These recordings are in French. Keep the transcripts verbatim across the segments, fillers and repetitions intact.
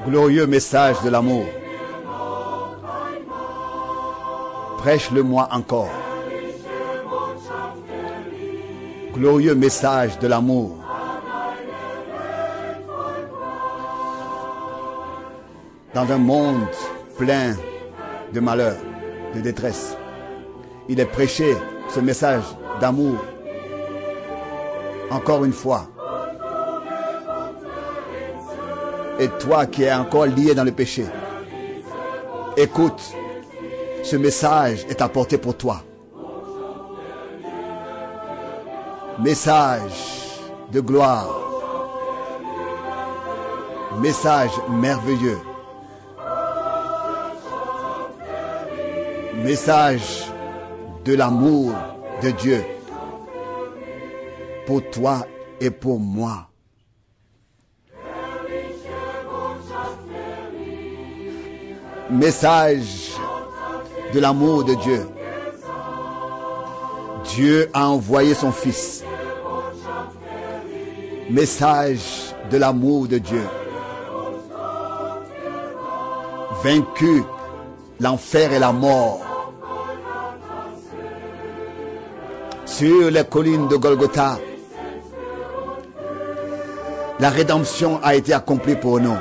Glorieux message de l'amour. Prêche-le-moi encore. Glorieux message de l'amour. Dans un monde plein de malheur, de détresse, il est prêché ce message d'amour. Encore une fois. Et toi qui es encore lié dans le péché, écoute, ce message est apporté pour toi. Message de gloire. Message merveilleux. Message de l'amour de Dieu pour toi et pour moi. Message de l'amour de Dieu. Dieu a envoyé son Fils. Message de l'amour de Dieu. Vaincu l'enfer et la mort. Sur les collines de Golgotha, la rédemption a été accomplie pour nous.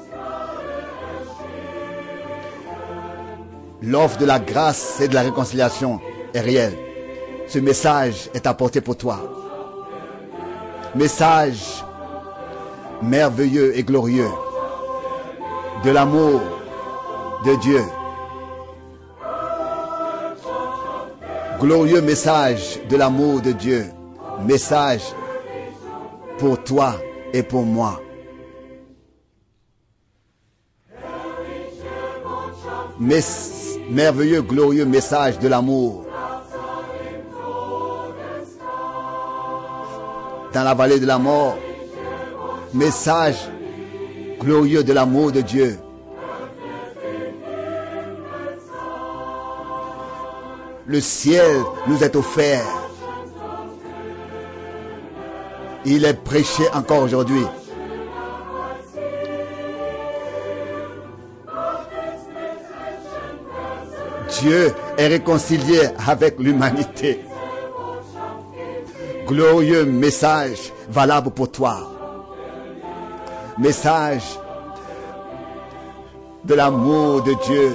L'offre de la grâce et de la réconciliation est réelle. Ce message est apporté pour toi. Message merveilleux et glorieux de l'amour de Dieu. Glorieux message de l'amour de Dieu. Message pour toi et pour moi. Mais merveilleux, glorieux message de l'amour. Dans la vallée de la mort, message glorieux de l'amour de Dieu. Le ciel nous est offert. Il est prêché encore aujourd'hui. Dieu est réconcilié avec l'humanité. Glorieux message valable pour toi. Message de l'amour de Dieu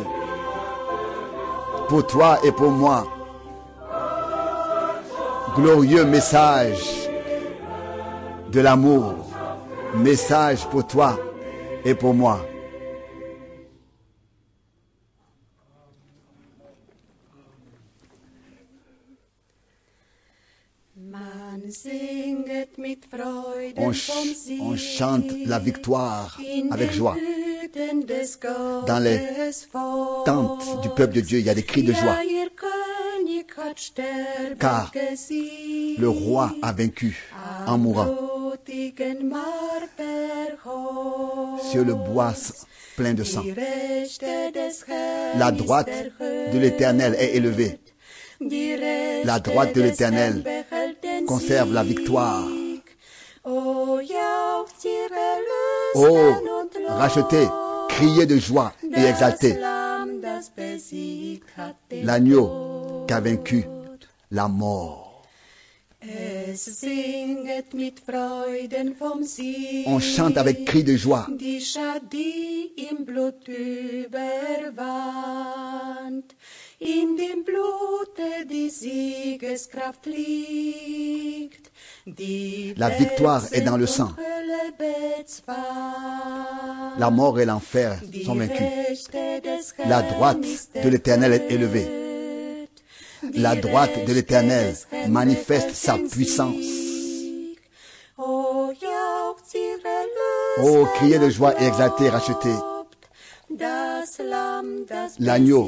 pour toi et pour moi. Glorieux message de l'amour. Message pour toi et pour moi. On, ch on chante la victoire avec joie. Dans les tentes du peuple de Dieu, il y a des cris de joie. Car le roi a vaincu en mourant. Sur le bois plein de sang. La droite de l'Éternel est élevée. La droite de l'Éternel conserve la victoire. Oh, rachetez, criez de joie et exaltez. L'agneau qui a vaincu la mort. On chante avec cris de joie. In dem Blute die Siegeskraft liegt. La victoire est dans le sang. La mort et l'enfer sont vaincus. La droite de l'Éternel est élevée. La droite de l'Éternel manifeste sa puissance. Oh, criez de joie et exaltez, rachetez. L'agneau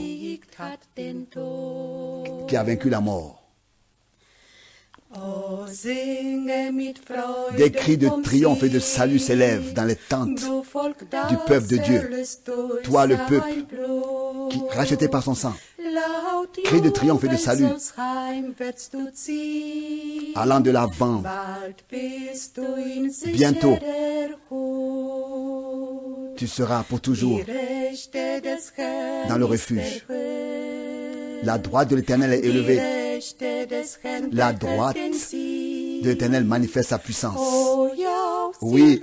qui a vaincu la mort. Des cris de triomphe et de salut s'élèvent dans les tentes du peuple de Dieu. Toi, le peuple, qui, racheté par son sang, cris de triomphe et de salut, allant de l'avant, bientôt. Tu seras pour toujours dans le refuge. La droite de l'Éternel est élevée. La droite de l'Éternel manifeste sa puissance. Oui,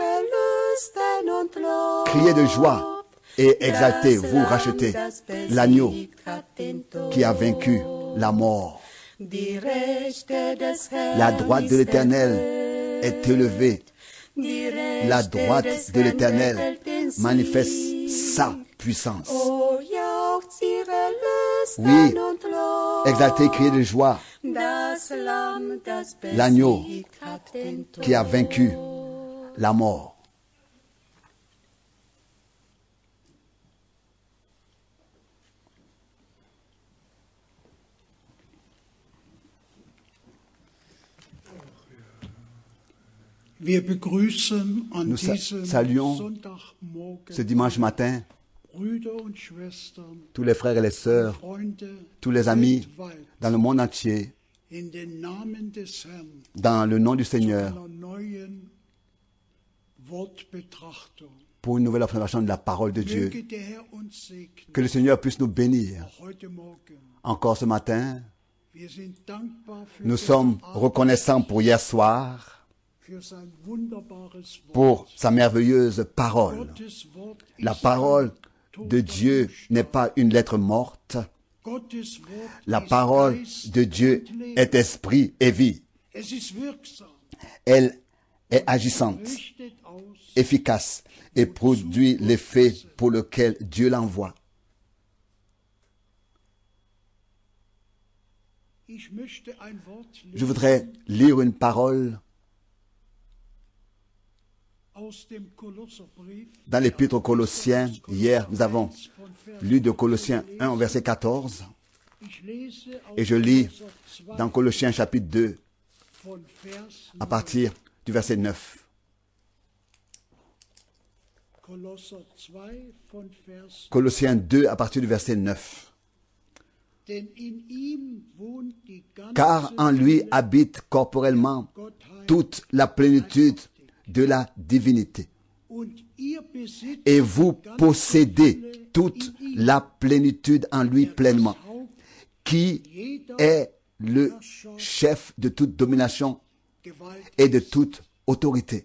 criez de joie et exaltez, vous rachetez l'agneau qui a vaincu la mort. La droite de l'Éternel est élevée. La droite de l'Éternel manifeste sa puissance. Oui, exaltez, criez de joie l'agneau qui a vaincu la mort. Nous saluons ce dimanche matin tous les frères et les sœurs, tous les amis dans le monde entier, dans le nom du Seigneur, pour une nouvelle observation de la parole de Dieu. Que le Seigneur puisse nous bénir. Encore ce matin, nous sommes reconnaissants pour hier soir, pour sa merveilleuse parole. La parole de Dieu n'est pas une lettre morte. La parole de Dieu est esprit et vie. Elle est agissante, efficace et produit l'effet pour lequel Dieu l'envoie. Je voudrais lire une parole dans l'épître aux Colossiens. Hier, nous avons lu de Colossiens un, verset quatorze. Et je lis dans Colossiens chapitre deux, à partir du verset neuf. Colossiens deux, à partir du verset neuf. Car en lui habite corporellement toute la plénitude de la divinité. Et vous possédez toute la plénitude en lui pleinement, qui est le chef de toute domination et de toute autorité.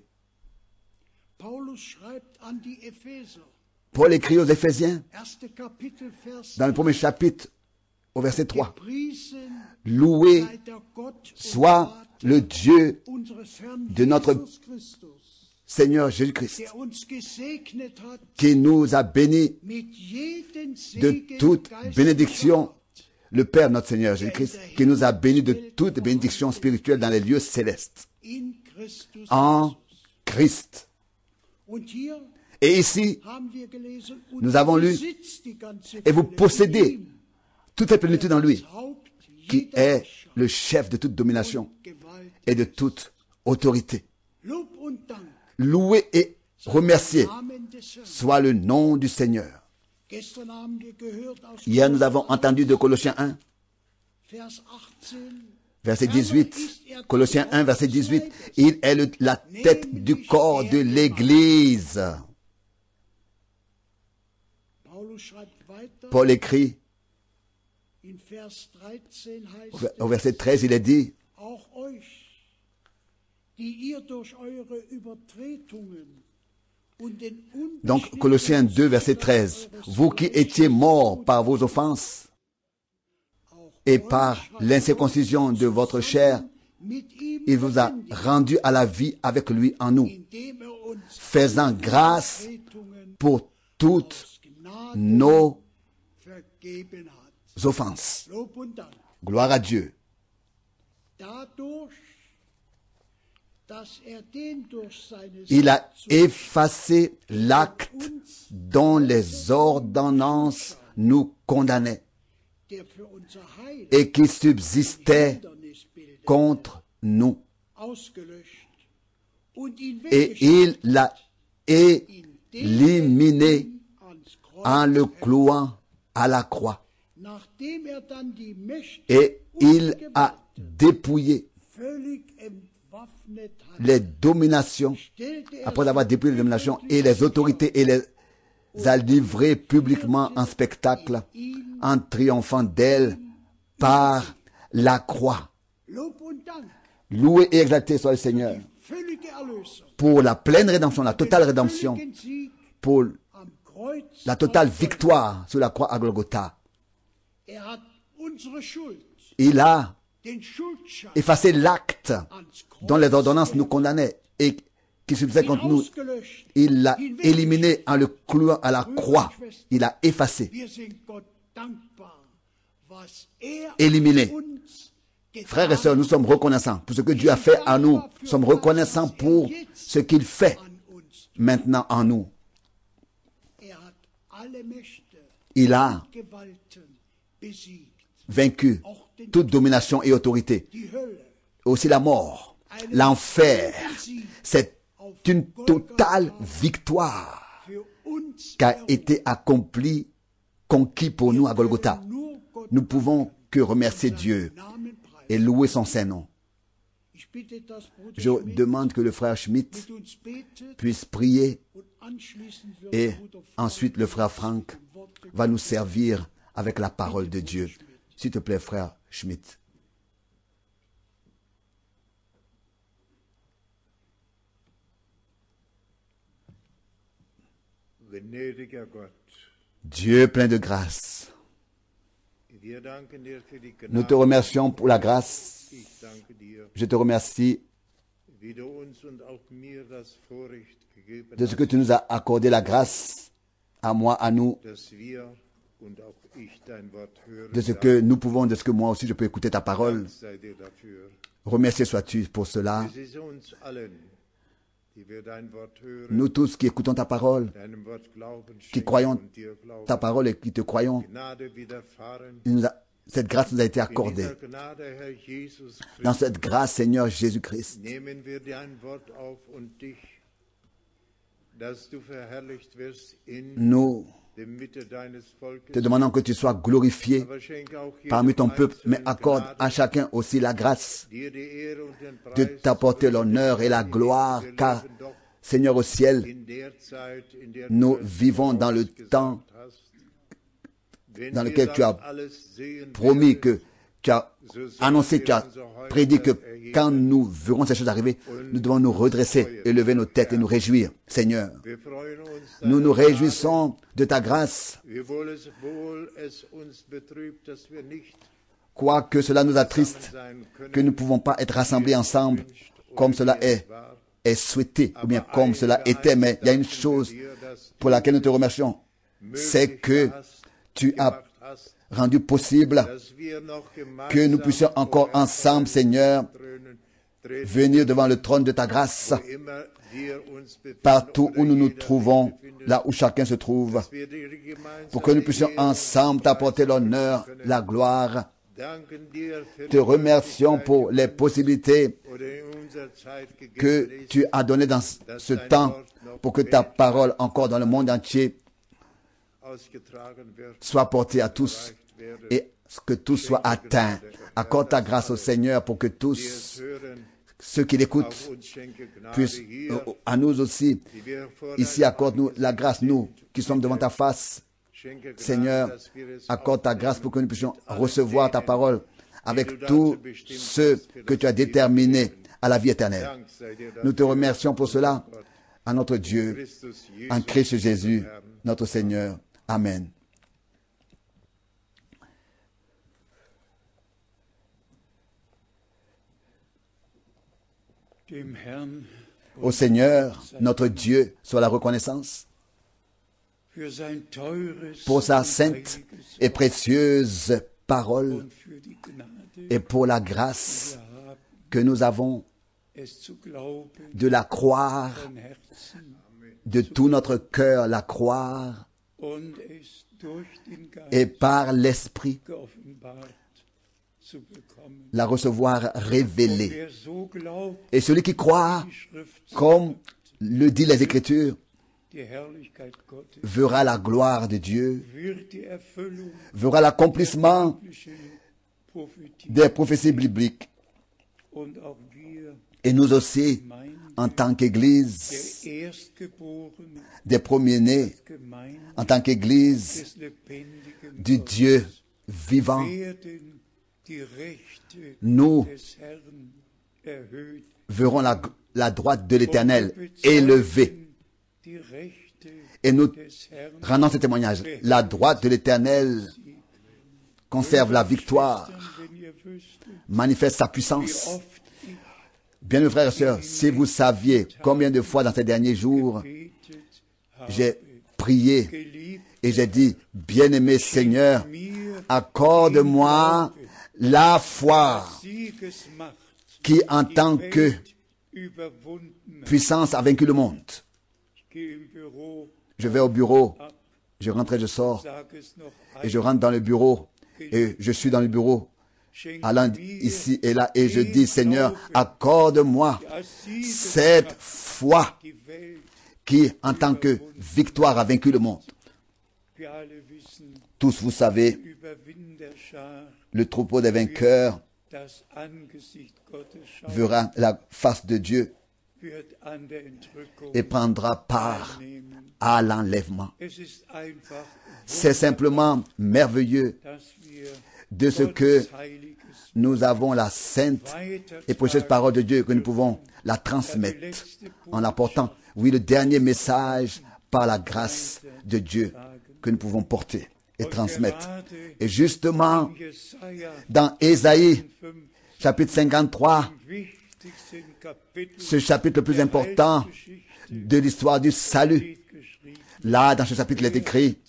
Paul écrit aux Éphésiens, dans le premier chapitre, au verset trois, « Loué soit le Dieu de notre Seigneur Jésus-Christ, qui nous a bénis de toute bénédiction, le Père notre Seigneur Jésus-Christ, qui nous a bénis de toute bénédiction spirituelle dans les lieux célestes, en Christ. » Et ici, nous avons lu, et vous possédez toute la plénitude en lui, qui est le chef de toute domination et de toute autorité. Loué et remercié soit le nom du Seigneur. Hier, nous avons entendu de Colossiens un, verset dix-huit. Colossiens un, verset dix-huit. Il est le, la tête du corps de l'Église. Paul écrit, au verset treize, il est dit, donc Colossiens deux, verset treize, vous qui étiez morts par vos offenses et par l'incirconcision de votre chair, il vous a rendu à la vie avec lui en nous, faisant grâce pour toutes nos offenses. Gloire à Dieu. Il a effacé l'acte dont les ordonnances nous condamnaient et qui subsistait contre nous. Et il l'a éliminé en le clouant à la croix. Et il a dépouillé les dominations, après avoir dépouillé les dominations et les autorités et les a livrée publiquement en spectacle, en triomphant d'elle par la croix. Loué et exalté soit le Seigneur pour la pleine rédemption, la totale rédemption, pour la totale victoire sur la croix à Golgotha. Il a effacé l'acte dont les ordonnances nous condamnaient et qui subsistait contre nous. Il l'a éliminé en le clouant à la croix. Il a effacé, éliminé. Frères et sœurs, nous sommes reconnaissants pour ce que Dieu a fait à nous. Nous sommes reconnaissants pour ce qu'il fait maintenant en nous. Il a vaincu toute domination et autorité. Aussi la mort, l'enfer. C'est une totale victoire qui a été accomplie, conquis pour nous à Golgotha. Nous pouvons que remercier Dieu et louer son Saint-Nom. Je demande que le frère Schmidt puisse prier et ensuite le frère Frank va nous servir avec la parole de Dieu. S'il te plaît, frère Schmidt. Dieu plein de grâce, nous te remercions pour la grâce. Je te remercie de ce que tu nous as accordé la grâce, à moi, à nous, de ce que nous pouvons, de ce que moi aussi je peux écouter ta parole. Remercié sois-tu pour cela. Nous tous qui écoutons ta parole, qui croyons ta parole et qui te croyons, nous a, cette grâce nous a été accordée. Dans cette grâce, Seigneur Jésus-Christ, nous te demandons que tu sois glorifié parmi ton peuple, mais accorde à chacun aussi la grâce de t'apporter l'honneur et la gloire, car Seigneur au ciel, nous vivons dans le temps dans lequel tu as promis, que tu as annoncé, tu as prédit que quand nous verrons ces choses arriver, nous devons nous redresser, élever nos têtes et nous réjouir. Seigneur, nous nous réjouissons de ta grâce. Quoique cela nous attriste, que nous ne pouvons pas être rassemblés ensemble comme cela est, est souhaité, ou bien comme cela était, mais il y a une chose pour laquelle nous te remercions, c'est que tu as rendu possible que nous puissions encore ensemble, Seigneur, venir devant le trône de ta grâce, partout où nous nous trouvons, là où chacun se trouve, pour que nous puissions ensemble t'apporter l'honneur, la gloire. Te remercions pour les possibilités que tu as données dans ce temps, pour que ta parole encore dans le monde entier soit portée à tous et que tout soit atteint. Accorde ta grâce au Seigneur pour que tous ceux qui l'écoutent puissent, à nous aussi, ici, accorde-nous la grâce, nous qui sommes devant ta face. Seigneur, accorde ta grâce pour que nous puissions recevoir ta parole avec tous ceux que tu as déterminés à la vie éternelle. Nous te remercions pour cela, à notre Dieu, en Christ Jésus, notre Seigneur. Amen. Au Seigneur, notre Dieu, soit la reconnaissance pour sa sainte et précieuse parole et pour la grâce que nous avons de la croire, de tout notre cœur la croire et par l'Esprit la recevoir révélée. Et celui qui croit, comme le dit les Écritures, verra la gloire de Dieu, verra l'accomplissement des prophéties bibliques. Et nous aussi, en tant qu'Église, des premiers-nés, en tant qu'Église du Dieu vivant, nous verrons la, la droite de l'Éternel élevée. Et nous rendons ce témoignage. La droite de l'Éternel conserve la victoire, manifeste sa puissance. Bien, mes frères et sœurs, si vous saviez combien de fois dans ces derniers jours, j'ai prié et j'ai dit, bien-aimé Seigneur, accorde-moi la foi qui, en tant que puissance, a vaincu le monde. Je vais au bureau, je rentre et je sors, et je rentre dans le bureau, et je suis dans le bureau, allant ici et là, et je dis, Seigneur, accorde-moi cette foi qui, en tant que victoire, a vaincu le monde. Tous, vous savez, le troupeau des vainqueurs verra la face de Dieu et prendra part à l'enlèvement. C'est simplement merveilleux de ce que nous avons la sainte et précieuse parole de Dieu, que nous pouvons la transmettre en l'apportant. Oui, le dernier message par la grâce de Dieu que nous pouvons porter et transmettre. Et justement, dans Ésaïe, chapitre cinquante-trois, ce chapitre le plus important de l'histoire du salut, là, dans ce chapitre, il est écrit,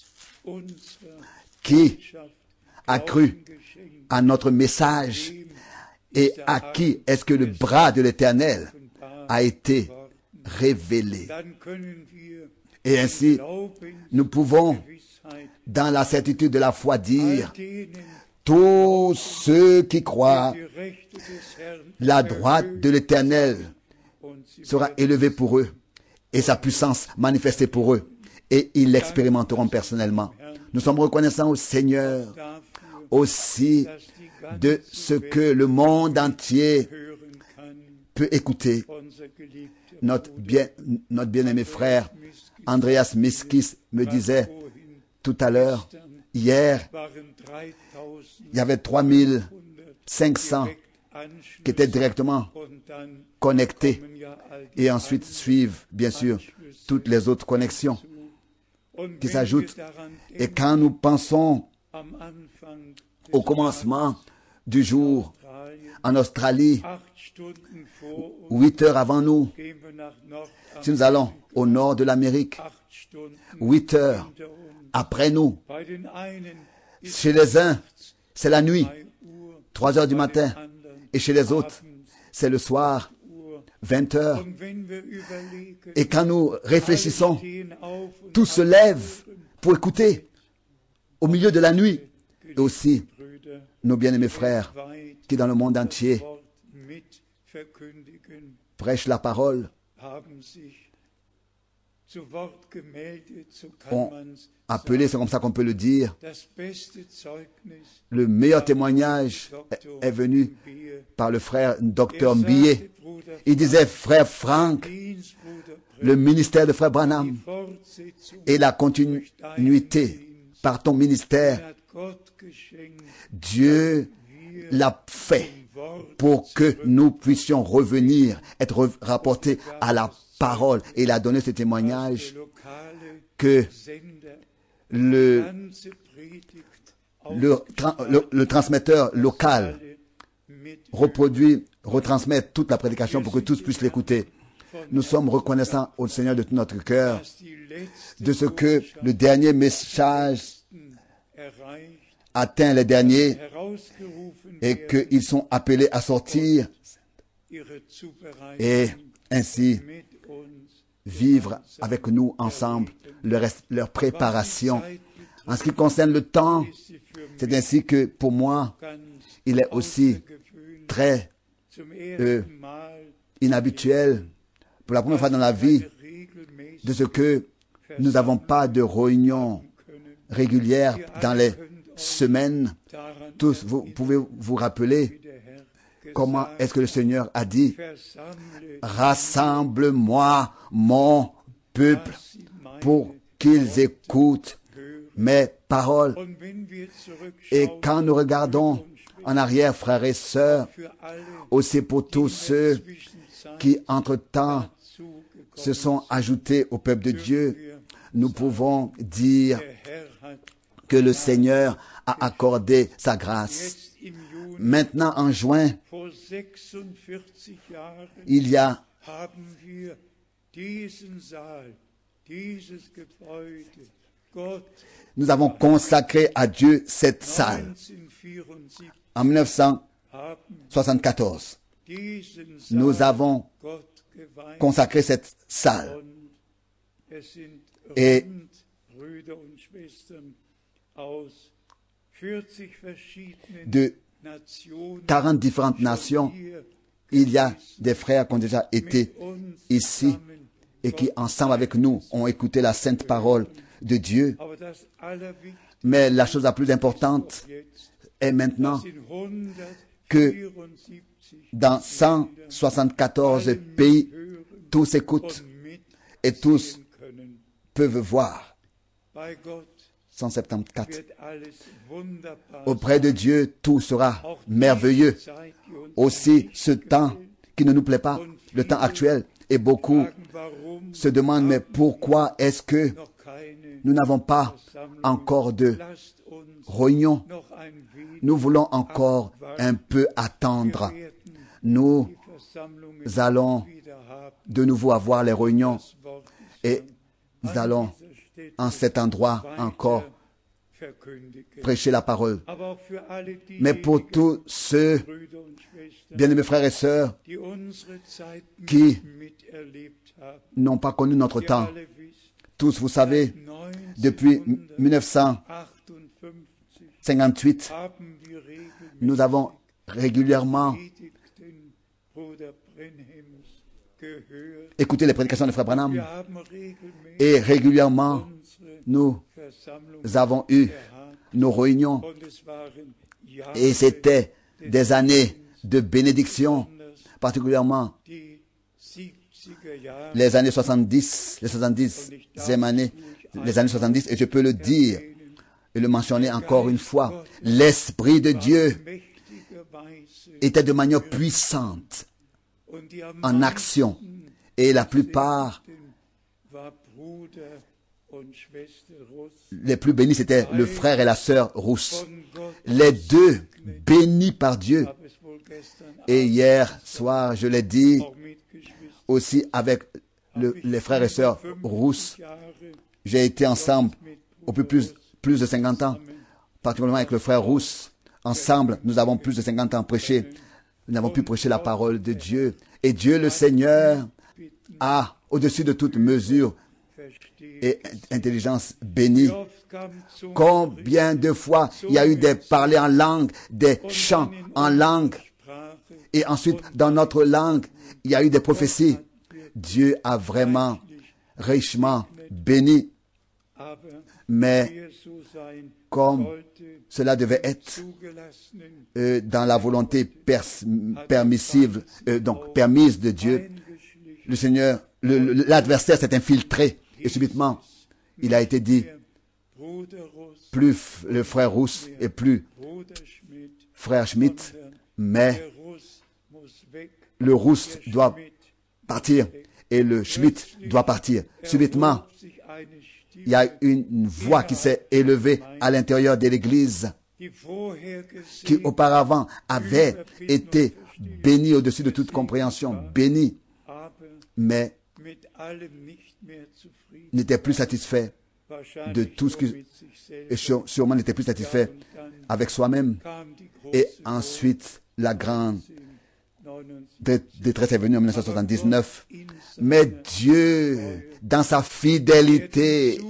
qui a cru à notre message et à qui est-ce que le bras de l'Éternel a été révélé. Et ainsi, nous pouvons, dans la certitude de la foi, dire, tous ceux qui croient, la droite de l'Éternel sera élevée pour eux et sa puissance manifestée pour eux, et ils l'expérimenteront personnellement. Nous sommes reconnaissants au Seigneur aussi de ce que le monde entier peut écouter. Notre bien, notre bien-aimé frère Andreas Miskis me disait tout à l'heure, hier, il y avait trois mille cinq cents qui étaient directement connectés, et ensuite suivent, bien sûr, toutes les autres connexions qui s'ajoutent. Et quand nous pensons au commencement du jour en Australie, huit heures avant nous, si nous allons au nord de l'Amérique, huit heures après nous, chez les uns, c'est la nuit, trois heures du matin, et chez les autres, c'est le soir, vingt heures. Et quand nous réfléchissons, tout se lève pour écouter au milieu de la nuit. Et aussi, nos bien-aimés frères qui dans le monde entier prêchent la parole, ont appelé, c'est comme ça qu'on peut le dire, le meilleur témoignage est venu par le frère docteur Mbillet. Il disait, frère Frank, le ministère de frère Branham et la continuité par ton ministère, Dieu l'a fait pour que nous puissions revenir, être rapportés à la parole. Et il a donné ce témoignage que le, le, le, le transmetteur local reproduit, retransmet toute la prédication pour que tous puissent l'écouter. Nous sommes reconnaissants au Seigneur de tout notre cœur de ce que le dernier message atteint les derniers et qu'ils sont appelés à sortir et ainsi vivre avec nous ensemble leur, leur préparation. En ce qui concerne le temps, c'est ainsi que pour moi, il est aussi très euh, inhabituel pour la première fois dans la vie de ce que nous n'avons pas de réunion régulière dans les semaines. Tous, vous pouvez vous rappeler comment est-ce que le Seigneur a dit, rassemble-moi mon peuple pour qu'ils écoutent mes paroles. Et quand nous regardons en arrière, frères et sœurs, aussi pour tous ceux qui, entre-temps, se sont ajoutés au peuple de Dieu, nous pouvons dire que le Seigneur a accordé sa grâce. Maintenant, en juin, il y a nous avons consacré à Dieu cette salle en mille neuf cent soixante-quatorze. Nous avons consacré cette salle et de quarante différentes nations, il y a des frères qui ont déjà été ici et qui, ensemble avec nous, ont écouté la sainte parole de Dieu. Mais la chose la plus importante est maintenant que dans cent soixante-quatorze pays, tous écoutent et tous peuvent voir. cent soixante-quatorze. Auprès de Dieu, tout sera merveilleux. Aussi, ce temps qui ne nous plaît pas, le temps actuel, et beaucoup se demandent, mais pourquoi est-ce que nous n'avons pas encore de réunion? Nous voulons encore un peu attendre. Nous allons de nouveau avoir les réunions et nous allons en cet endroit encore prêcher la parole. Mais pour tous ceux, bien-aimés frères et sœurs, qui n'ont pas connu notre temps, tous, vous savez, depuis mille neuf cent cinquante-huit, nous avons régulièrement écouté les prédications de Frère Branham et régulièrement nous avons eu nos réunions et c'était des années de bénédiction, particulièrement les années soixante-dix, les soixante-dixième années, les années soixante-dix, et je peux le dire et le mentionner encore une fois, l'Esprit de Dieu était de manière puissante en action et la plupart, les plus bénis, c'était le frère et la sœur Rousse. Les deux bénis par Dieu. Et hier soir, je l'ai dit aussi avec le, les frères et sœurs Rousse. J'ai été ensemble au plus, plus, plus de cinquante ans, particulièrement avec le frère Rousse. Ensemble, nous avons plus de cinquante ans prêché. Nous avons pu prêcher la parole de Dieu. Et Dieu le Seigneur a, au-dessus de toute mesure et intelligence bénie. Combien de fois il y a eu des parlers en langue, des chants en langue, et ensuite dans notre langue, il y a eu des prophéties. Dieu a vraiment richement béni. Mais comme cela devait être euh, dans la volonté pers- permissive, euh, donc permise de Dieu, le Seigneur, le, le, l'adversaire s'est infiltré et subitement, il a été dit, plus f- le frère Rousse et plus frère Schmidt, mais le Rousse doit partir et le Schmidt doit partir. Subitement, il y a une voix qui s'est élevée à l'intérieur de l'Église qui auparavant avait été bénie au-dessus de toute compréhension, bénie, mais n'était plus satisfait de tout ce qui, et sûrement n'était plus satisfait avec soi-même. Et ensuite, la grande détresse est venue en dix-neuf cent soixante-dix-neuf. Mais Dieu, dans sa fidélité,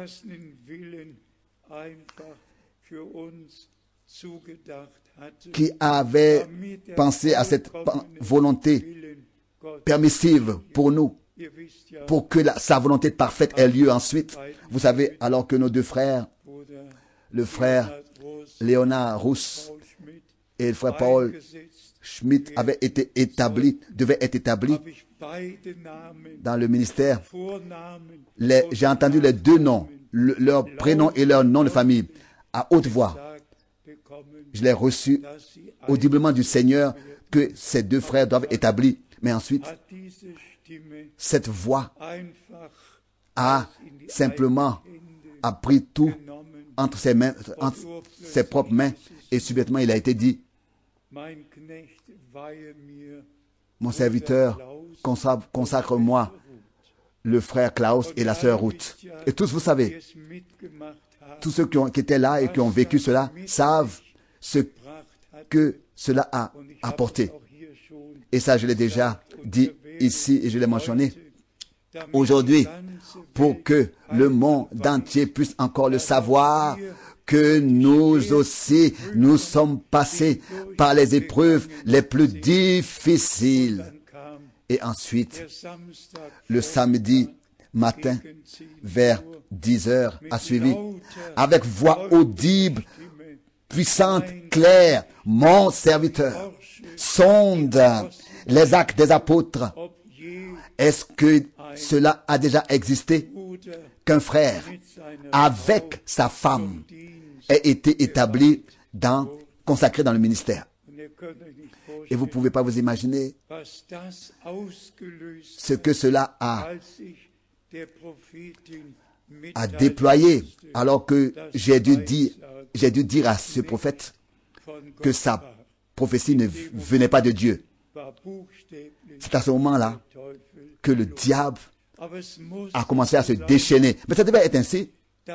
qui avait pensé à cette volonté permissive pour nous, pour que la, sa volonté parfaite ait lieu ensuite. Vous savez, alors que nos deux frères, le frère Léonard Rousse et le frère Paul, Schmidt avait été établi, devait être établi dans le ministère. Les, j'ai entendu les deux noms, le, leur prénom et leur nom de famille, à haute voix. Je l'ai reçu audiblement du Seigneur que ces deux frères doivent être établis. Mais ensuite, cette voix a simplement a pris tout entre ses mains, entre ses propres mains, et subitement il a été dit: mon serviteur, consacre, consacre-moi le frère Klaus et la sœur Ruth. Et tous, vous savez, tous ceux qui, ont, qui étaient là et qui ont vécu cela savent ce que cela a apporté. Et ça, je l'ai déjà dit ici et je l'ai mentionné. Aujourd'hui, pour que le monde entier puisse encore le savoir, que nous aussi, nous sommes passés par les épreuves les plus difficiles. Et ensuite, le samedi matin, vers dix heures, a suivi, avec voix audible, puissante, claire, mon serviteur sonde les actes des apôtres. Est-ce que cela a déjà existé? Qu'un frère, avec sa femme, ait été établi dans, consacré dans le ministère. Et vous ne pouvez pas vous imaginer ce que cela a, a déployé, alors que j'ai dû dire, j'ai dû dire à ce prophète que sa prophétie ne venait pas de Dieu. C'est à ce moment-là que le diable a commencé à se déchaîner. Mais ça devait être ainsi,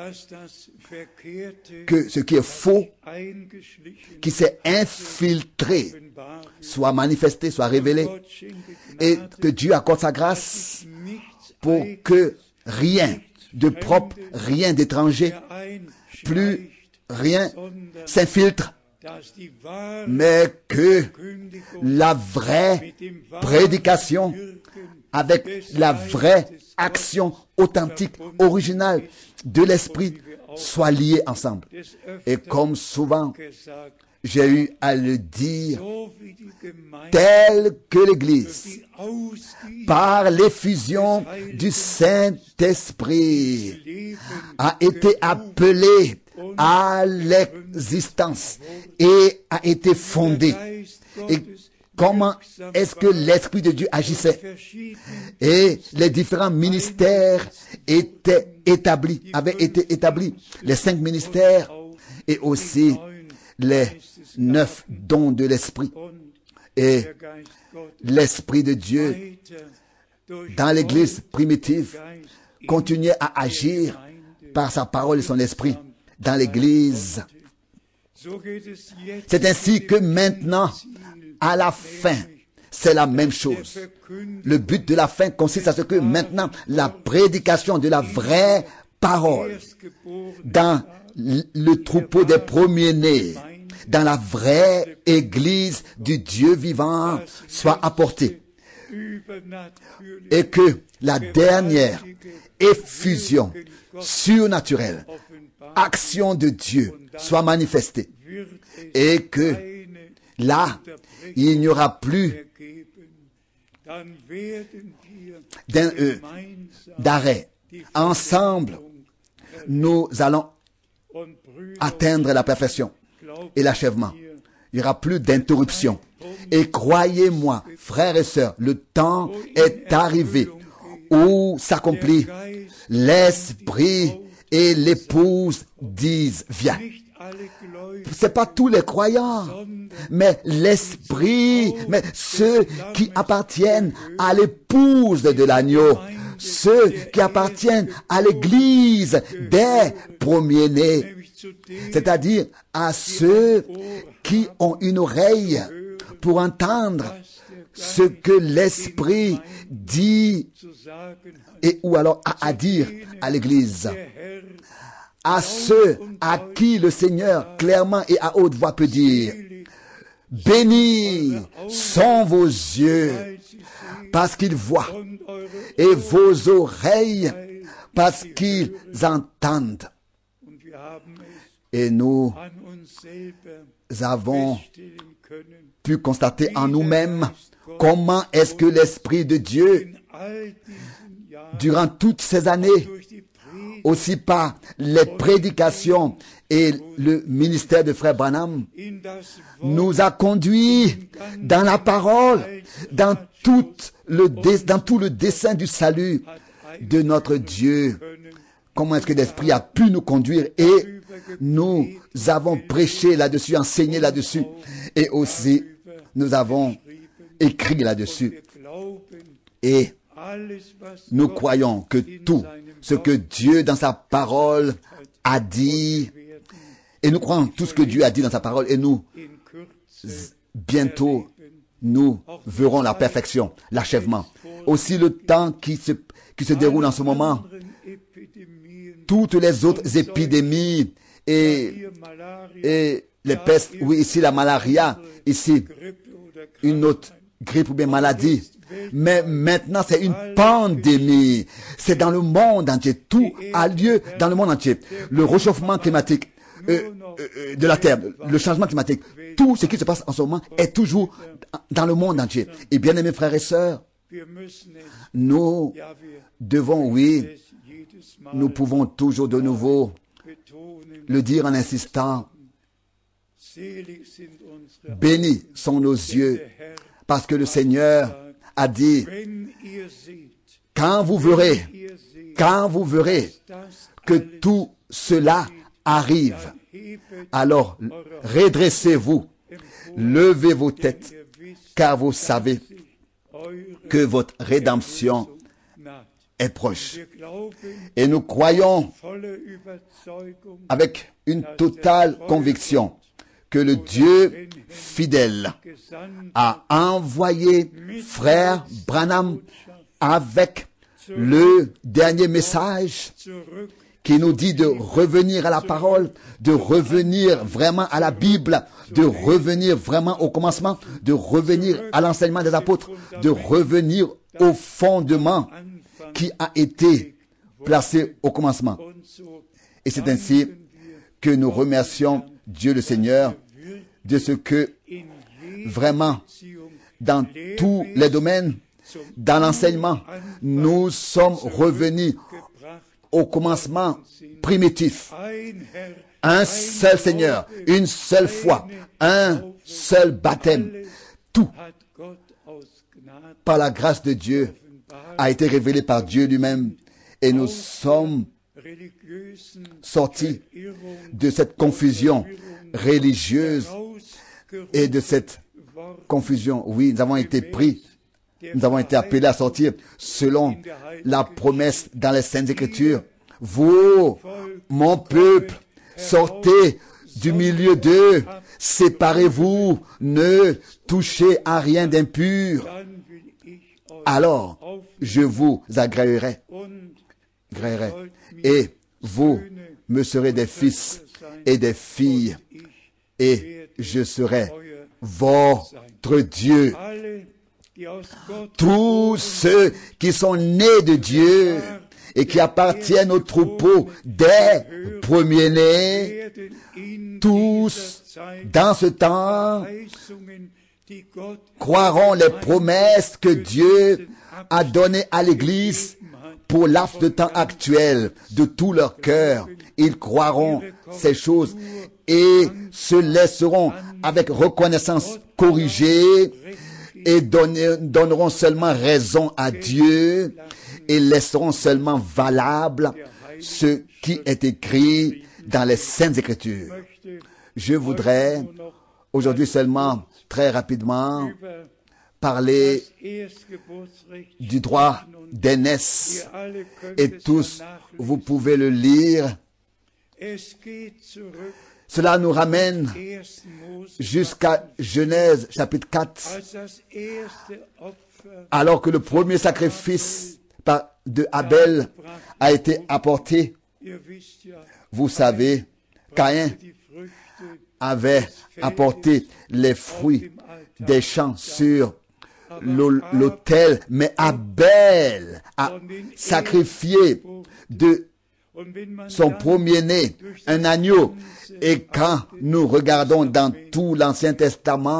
que ce qui est faux, qui s'est infiltré, soit manifesté, soit révélé, et que Dieu accorde sa grâce pour que rien de propre, rien d'étranger, plus rien s'infiltre, mais que la vraie prédication avec la vraie action authentique, originale de l'Esprit soit liée ensemble. Et comme souvent, j'ai eu à le dire, tel que l'Église, par l'effusion du Saint-Esprit, a été appelée à l'existence et a été fondée. Et comment est-ce que l'Esprit de Dieu agissait? Et les différents ministères étaient établis, avaient été établis. Les cinq ministères et aussi les neuf dons de l'Esprit. Et l'Esprit de Dieu, dans l'Église primitive, continuait à agir par sa parole et son Esprit dans l'Église. C'est ainsi que maintenant, à la fin, c'est la même chose. Le but de la fin consiste à ce que maintenant, la prédication de la vraie parole dans le troupeau des premiers-nés, dans la vraie Église du Dieu vivant, soit apportée. Et que la dernière effusion surnaturelle, action de Dieu soit manifestée. Et que là, il n'y aura plus d'un, euh, d'arrêt. Ensemble, nous allons atteindre la perfection et l'achèvement. Il n'y aura plus d'interruption. Et croyez-moi, frères et sœurs, le temps est arrivé où s'accomplit l'Esprit et l'épouse disent, viens. C'est pas tous les croyants, mais l'Esprit, mais ceux qui appartiennent à l'épouse de l'agneau, ceux qui appartiennent à l'Église des premiers-nés, c'est-à-dire à ceux qui ont une oreille pour entendre ce que l'Esprit dit et ou alors a à dire à l'Église. À ceux à qui le Seigneur clairement et à haute voix peut dire, bénis sont vos yeux parce qu'ils voient et vos oreilles parce qu'ils entendent. Et nous avons pu constater en nous-mêmes comment est-ce que l'Esprit de Dieu, durant toutes ces années, aussi par les prédications et le ministère de Frère Branham, nous a conduits dans la parole, dans tout le, dans tout le dessein du salut de notre Dieu. Comment est-ce que l'Esprit a pu nous conduire, et nous avons prêché là-dessus, enseigné là-dessus, et aussi nous avons écrit là-dessus. Et nous croyons que tout ce que Dieu dans sa parole a dit, et nous croyons tout ce que Dieu a dit dans sa parole, et nous, bientôt, nous verrons la perfection, l'achèvement. Aussi le temps qui se, qui se déroule en ce moment, toutes les autres épidémies et, et les pestes, oui, ici la malaria, ici une autre grippe ou bien maladie. Mais maintenant, c'est une pandémie. C'est dans le monde entier. Tout a lieu dans le monde entier. Le réchauffement climatique euh, euh, de la Terre, le changement climatique, tout ce qui se passe en ce moment est toujours dans le monde entier. Et bien aimés frères et sœurs, nous devons, oui, nous pouvons toujours de nouveau le dire en insistant. Bénis sont nos yeux, parce que le Seigneur a dit, quand vous verrez, quand vous verrez que tout cela arrive, alors redressez-vous, levez vos têtes, car vous savez que votre rédemption est proche. Et nous croyons avec une totale conviction que le Dieu fidèle a envoyé frère Branham avec le dernier message qui nous dit de revenir à la parole, de revenir vraiment à la Bible, de revenir vraiment au commencement, de revenir à l'enseignement des apôtres, de revenir au fondement qui a été placé au commencement. Et c'est ainsi que nous remercions Dieu le Seigneur de ce que vraiment dans tous les domaines, dans l'enseignement, nous sommes revenus au commencement primitif. Un seul Seigneur, une seule foi, un seul baptême. Tout, par la grâce de Dieu, a été révélé par Dieu lui-même. Et nous sommes sortis de cette confusion religieuse et de cette confusion. Oui, nous avons été pris, nous avons été appelés à sortir selon la promesse dans les Saintes Écritures. Vous, mon peuple, sortez du milieu d'eux, séparez-vous, ne touchez à rien d'impur. Alors, je vous agréerai, agréerai, et vous me serez des fils et des filles, et je serai votre Dieu. Tous ceux qui sont nés de Dieu et qui appartiennent au troupeau des premiers-nés, tous, dans ce temps, croiront les promesses que Dieu a données à l'Église pour laps de temps actuel de tout leur cœur. Ils croiront ces choses et se laisseront avec reconnaissance corriger et donner, donneront seulement raison à Dieu et laisseront seulement valable ce qui est écrit dans les Saintes Écritures. Je voudrais aujourd'hui seulement, très rapidement, parler du droit d'aînesse. Et tous, vous pouvez le lire. Cela nous ramène jusqu'à Genèse chapitre quatre, alors que le premier sacrifice de Abel a été apporté. Vous savez, Caïn avait apporté les fruits des champs sur l'autel, mais Abel a sacrifié de son premier-né un agneau. Et quand nous regardons dans tout l'Ancien Testament,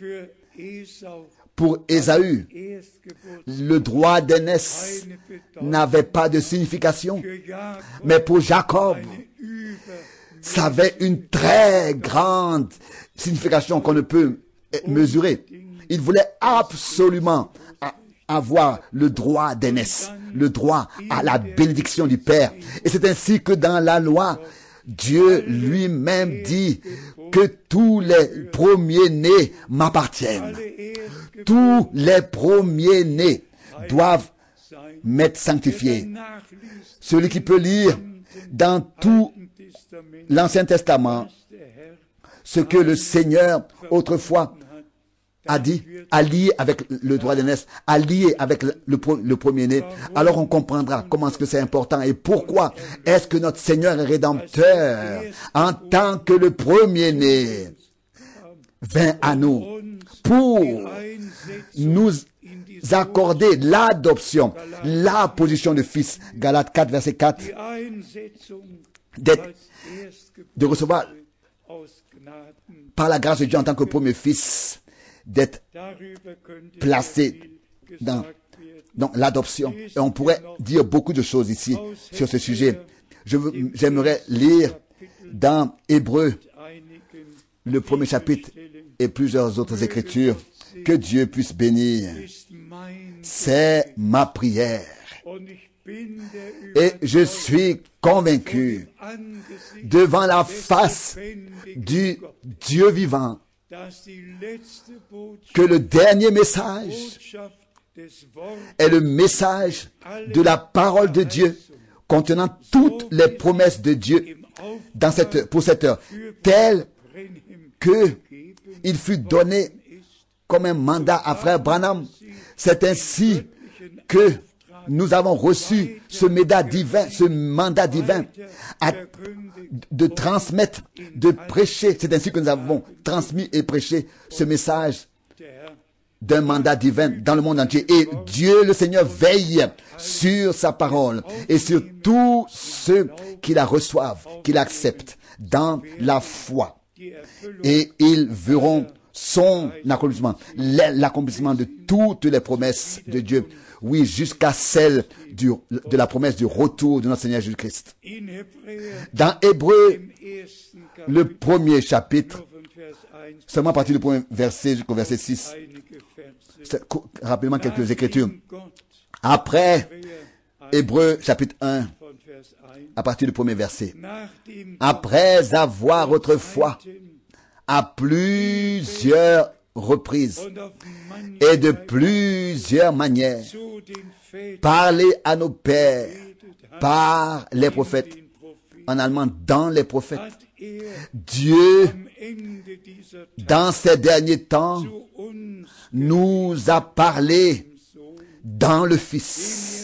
Pour Ésaü, le droit d'aînesse n'avait pas de signification, mais pour Jacob, ça avait une très grande signification qu'on ne peut mesurer. Il voulait absolument avoir le droit d'aînesse, le droit à la bénédiction du Père. Et c'est ainsi que dans la loi, Dieu lui-même dit que tous les premiers-nés m'appartiennent. Tous les premiers-nés doivent m'être sanctifiés. Celui qui peut lire dans tout l'Ancien Testament ce que le Seigneur autrefois a dit, a lié avec le droit d'aînesse, a lié avec le, le, le premier-né, alors on comprendra comment est-ce que c'est important et pourquoi est-ce que notre Seigneur est rédempteur en tant que le premier-né vint à nous pour nous accorder l'adoption, la position de fils. Galates quatre, verset quatre, d'être, de recevoir par la grâce de Dieu en tant que premier fils, d'être placé dans, dans l'adoption. Et on pourrait dire beaucoup de choses ici sur ce sujet. Je veux, j'aimerais lire dans Hébreux, le premier chapitre et plusieurs autres écritures. Que Dieu puisse bénir. C'est ma prière. Et je suis convaincu devant la face du Dieu vivant que le dernier message est le message de la parole de Dieu contenant toutes les promesses de Dieu dans cette, pour cette heure, tel que il fut donné comme un mandat à frère Branham. C'est ainsi que nous avons reçu ce mandat divin, ce mandat divin à, de transmettre, de prêcher. C'est ainsi que nous avons transmis et prêché ce message d'un mandat divin dans le monde entier. Et Dieu, le Seigneur, veille sur sa parole et sur tous ceux qui la reçoivent, qui l'acceptent dans la foi. Et ils verront son accomplissement, l'accomplissement de toutes les promesses de Dieu. Oui, jusqu'à celle du, de la promesse du retour de notre Seigneur Jésus-Christ. Dans Hébreux, le premier chapitre, seulement à partir du premier verset jusqu'au verset six, rapidement quelques écritures. Après, Hébreux chapitre un, à partir du premier verset. Après avoir autrefois, à plusieurs reprises et de plusieurs manières, parler à nos pères par les prophètes, en allemand dans les prophètes. Dieu, dans ces derniers temps, nous a parlé dans le Fils.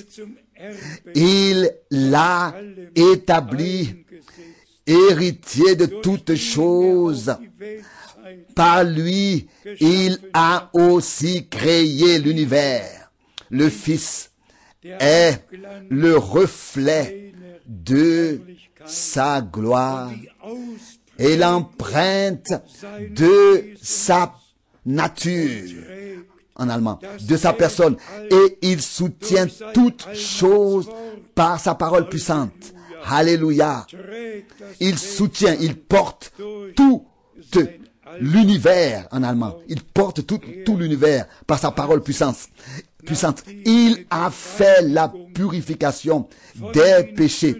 Il l'a établi héritier de toutes choses. Par lui, il a aussi créé l'univers. Le Fils est le reflet de sa gloire et l'empreinte de sa nature, en allemand, de sa personne. Et il soutient toutes choses par sa parole puissante. Alléluia. Il soutient, il porte tout l'univers en allemand. Il porte tout, tout l'univers par sa parole puissante. puissante. Il a fait la purification des péchés.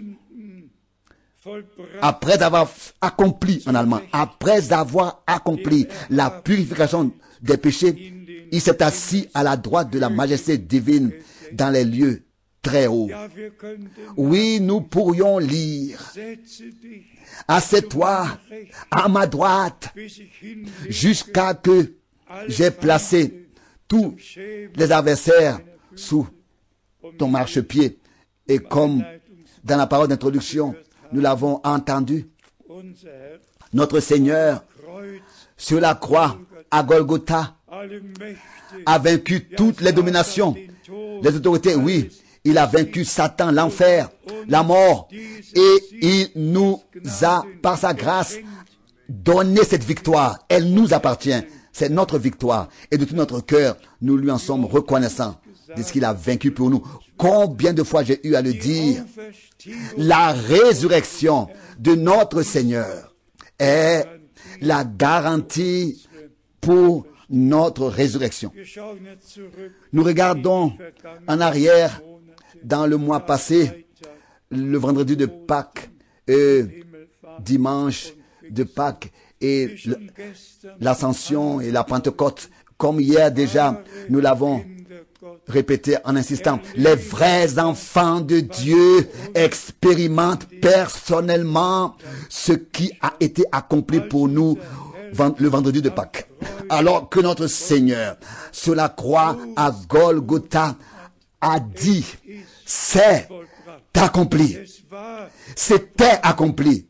Après avoir accompli, en allemand, après avoir accompli la purification des péchés, il s'est assis à la droite de la majesté divine dans les lieux très hauts. Oui, nous pourrions lire: assieds-toi à ma droite jusqu'à que j'ai placé tous les adversaires sous ton marchepied. Et comme dans la parole d'introduction, nous l'avons entendu, notre Seigneur, sur la croix, à Golgotha, a vaincu toutes les dominations, les autorités. Oui, il a vaincu Satan, l'enfer, la mort, et il nous a, par sa grâce, donné cette victoire. Elle nous appartient. c'est notre victoire. Et de tout notre cœur, nous lui en sommes reconnaissants de ce qu'il a vaincu pour nous. Combien de fois j'ai eu à le dire, la résurrection de notre Seigneur est la garantie pour notre résurrection. Nous regardons en arrière dans le mois passé, le vendredi de Pâques, et dimanche de Pâques et l'ascension et la Pentecôte. Comme hier déjà, nous l'avons répété en insistant, les vrais enfants de Dieu expérimentent personnellement ce qui a été accompli pour nous le vendredi de Pâques. Alors que notre Seigneur, sur la croix à Golgotha, a dit, c'est accompli. C'était accompli.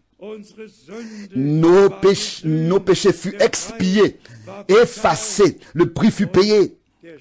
Nos péchés, nos péchés furent expiés, effacés, le prix fut payé.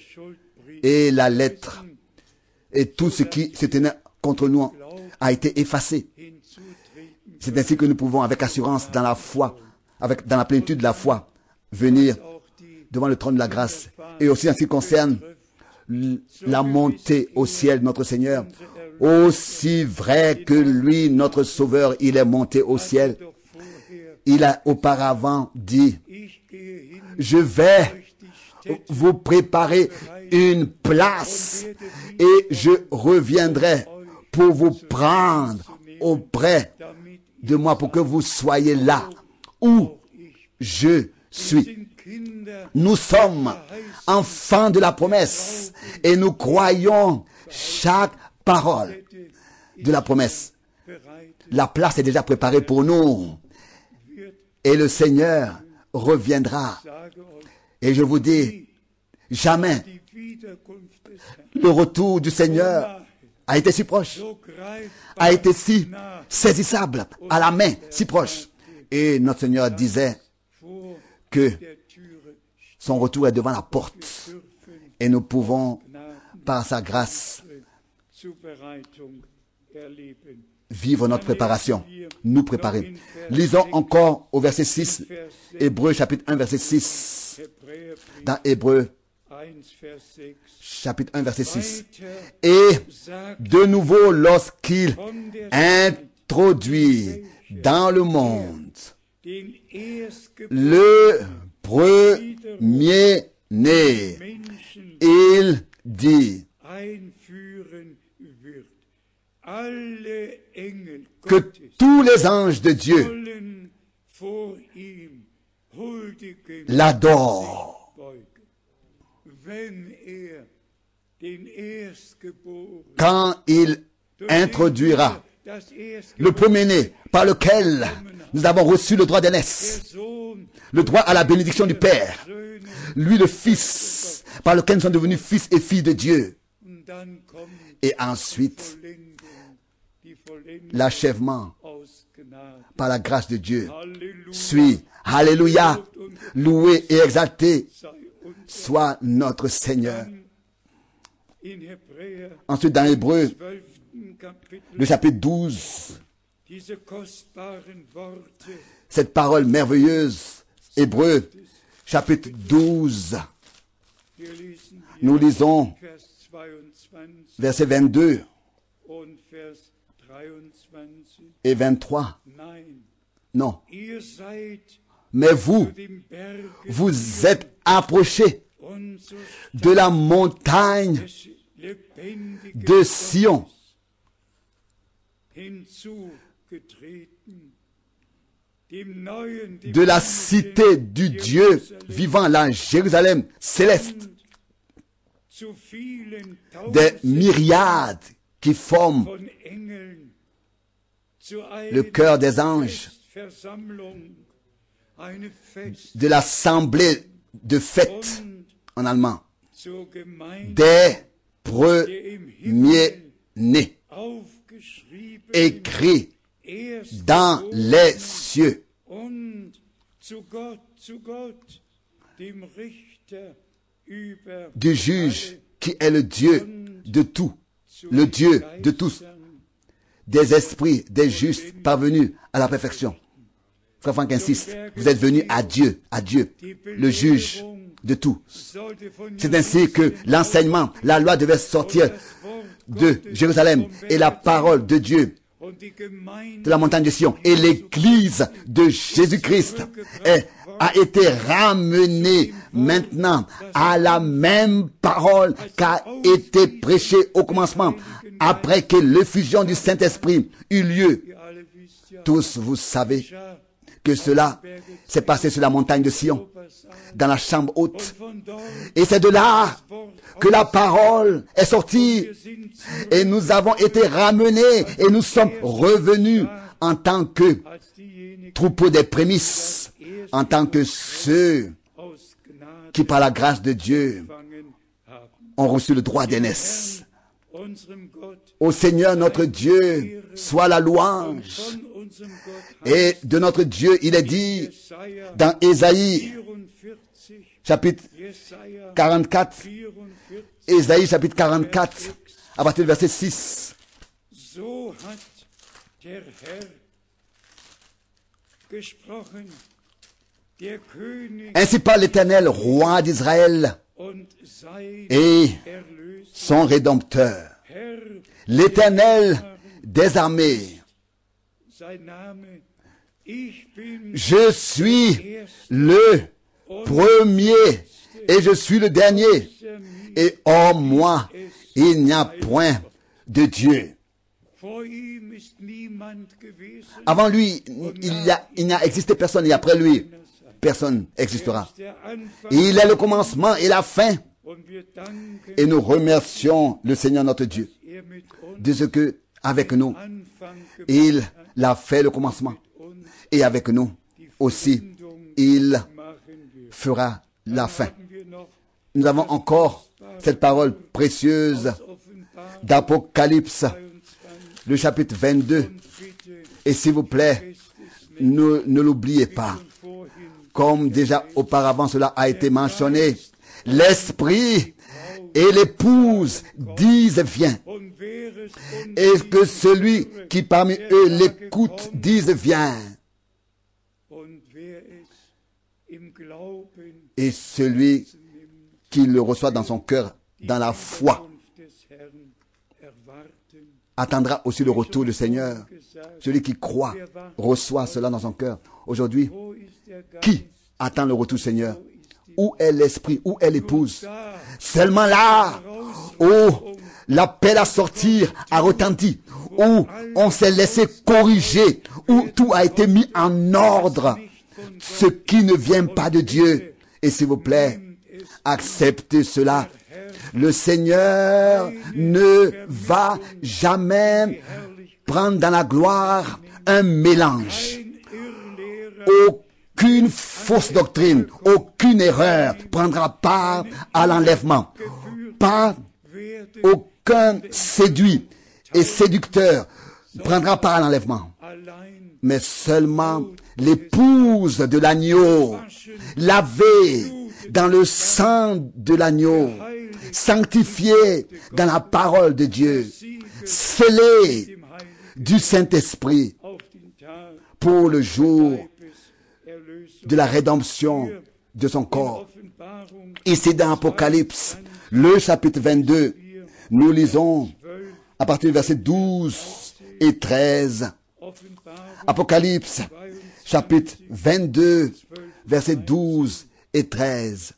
Et la lettre et tout ce qui se tenait contre nous a été effacé. C'est ainsi que nous pouvons, avec assurance dans la foi, avec, dans la plénitude de la foi, venir devant le trône de la grâce. Et aussi en ce qui concerne la montée au ciel de notre Seigneur, aussi vrai que lui, notre Sauveur, il est monté au ciel, il a auparavant dit, je vais vous préparer une place et je reviendrai pour vous prendre auprès de moi pour que vous soyez là où je suis. Nous sommes enfants de la promesse et nous croyons chaque parole de la promesse. La place est déjà préparée pour nous et le Seigneur reviendra. Et je vous dis, jamais le retour du Seigneur a été si proche, a été si saisissable, à la main, si proche. Et notre Seigneur disait que son retour est devant la porte et nous pouvons, par sa grâce, vivre notre préparation, nous préparer. Lisons encore au verset six, Hébreux chapitre un, verset six. Dans Hébreux chapitre un, verset six. Et de nouveau, lorsqu'il introduit dans le monde le premier-né, il dit que tous les anges de Dieu l'adorent. Quand il introduira le premier-né par lequel nous avons reçu le droit d'aînesse, le droit à la bénédiction du Père, lui le Fils, par lequel nous sommes devenus fils et filles de Dieu. Et ensuite, l'achèvement par la grâce de Dieu suit. Alléluia, loué et exalté soit notre Seigneur. Ensuite, dans Hébreux, le chapitre douze, cette parole merveilleuse, Hébreux, chapitre douze, nous lisons versets vingt-deux et vingt-trois. Non. Mais vous, vous êtes approchés de la montagne de Sion, de la cité du Dieu vivant, la Jérusalem céleste, des myriades qui forment le cœur des anges, de l'assemblée de fête en allemand, des premiers-nés, écrit dans les cieux, du juge qui est le Dieu de tout, le Dieu de tous, des esprits, des justes parvenus à la perfection. Frère Franck insiste, vous êtes venus à Dieu, à Dieu, le juge, de tous. C'est ainsi que l'enseignement, la loi devait sortir de Jérusalem et la parole de Dieu de la montagne de Sion et l'église de Jésus-Christ est, a été ramenée maintenant à la même parole qu'a été prêchée au commencement après que l'effusion du Saint-Esprit eut lieu. Tous vous savez que cela s'est passé sur la montagne de Sion, dans la chambre haute. Et c'est de là que la parole est sortie. Et nous avons été ramenés et nous sommes revenus en tant que troupeau des prémices, en tant que ceux qui, par la grâce de Dieu, ont reçu le droit d'aînesse. Au Seigneur notre Dieu soit la louange. Et de notre Dieu, il est dit dans Ésaïe, chapitre quarante-quatre, Ésaïe chapitre quarante-quatre, à partir du verset six. Ainsi parle l'Éternel, roi d'Israël, et son Rédempteur, l'Éternel des armées. Je suis le premier et je suis le dernier. Et hors moi, il n'y a point de Dieu. Avant lui, il y a, il n'y a existé personne et après lui, personne n'existera. Il est le commencement et la fin. Et nous remercions le Seigneur notre Dieu de ce que, avec nous, il l'a fait le commencement. Et avec nous aussi, il fera la fin. Nous avons encore cette parole précieuse d'Apocalypse, le chapitre vingt-deux. Et s'il vous plaît, ne, ne l'oubliez pas. Comme déjà auparavant cela a été mentionné, l'Esprit et l'épouse disent viens. Et que celui qui parmi eux l'écoute dise viens. Et celui qui le reçoit dans son cœur, dans la foi, attendra aussi le retour du Seigneur. Celui qui croit reçoit cela dans son cœur. Aujourd'hui, qui attend le retour du Seigneur? Où est l'esprit? Où est l'épouse? Seulement là, où l'appel à sortir a retenti, où on s'est laissé corriger, où tout a été mis en ordre. Ce qui ne vient pas de Dieu. Et s'il vous plaît, acceptez cela. Le Seigneur ne va jamais prendre dans la gloire un mélange. Aucune fausse doctrine, aucune erreur prendra part à l'enlèvement. Pas aucun séduit et séducteur prendra part à l'enlèvement. Mais seulement l'épouse de l'agneau, lavée dans le sang de l'agneau, sanctifiée dans la parole de Dieu, scellée du Saint-Esprit pour le jour de la rédemption de son corps. Ici dans Apocalypse, le chapitre vingt-deux, nous lisons à partir du verset douze et treize. Apocalypse, chapitre vingt-deux, versets douze et treize.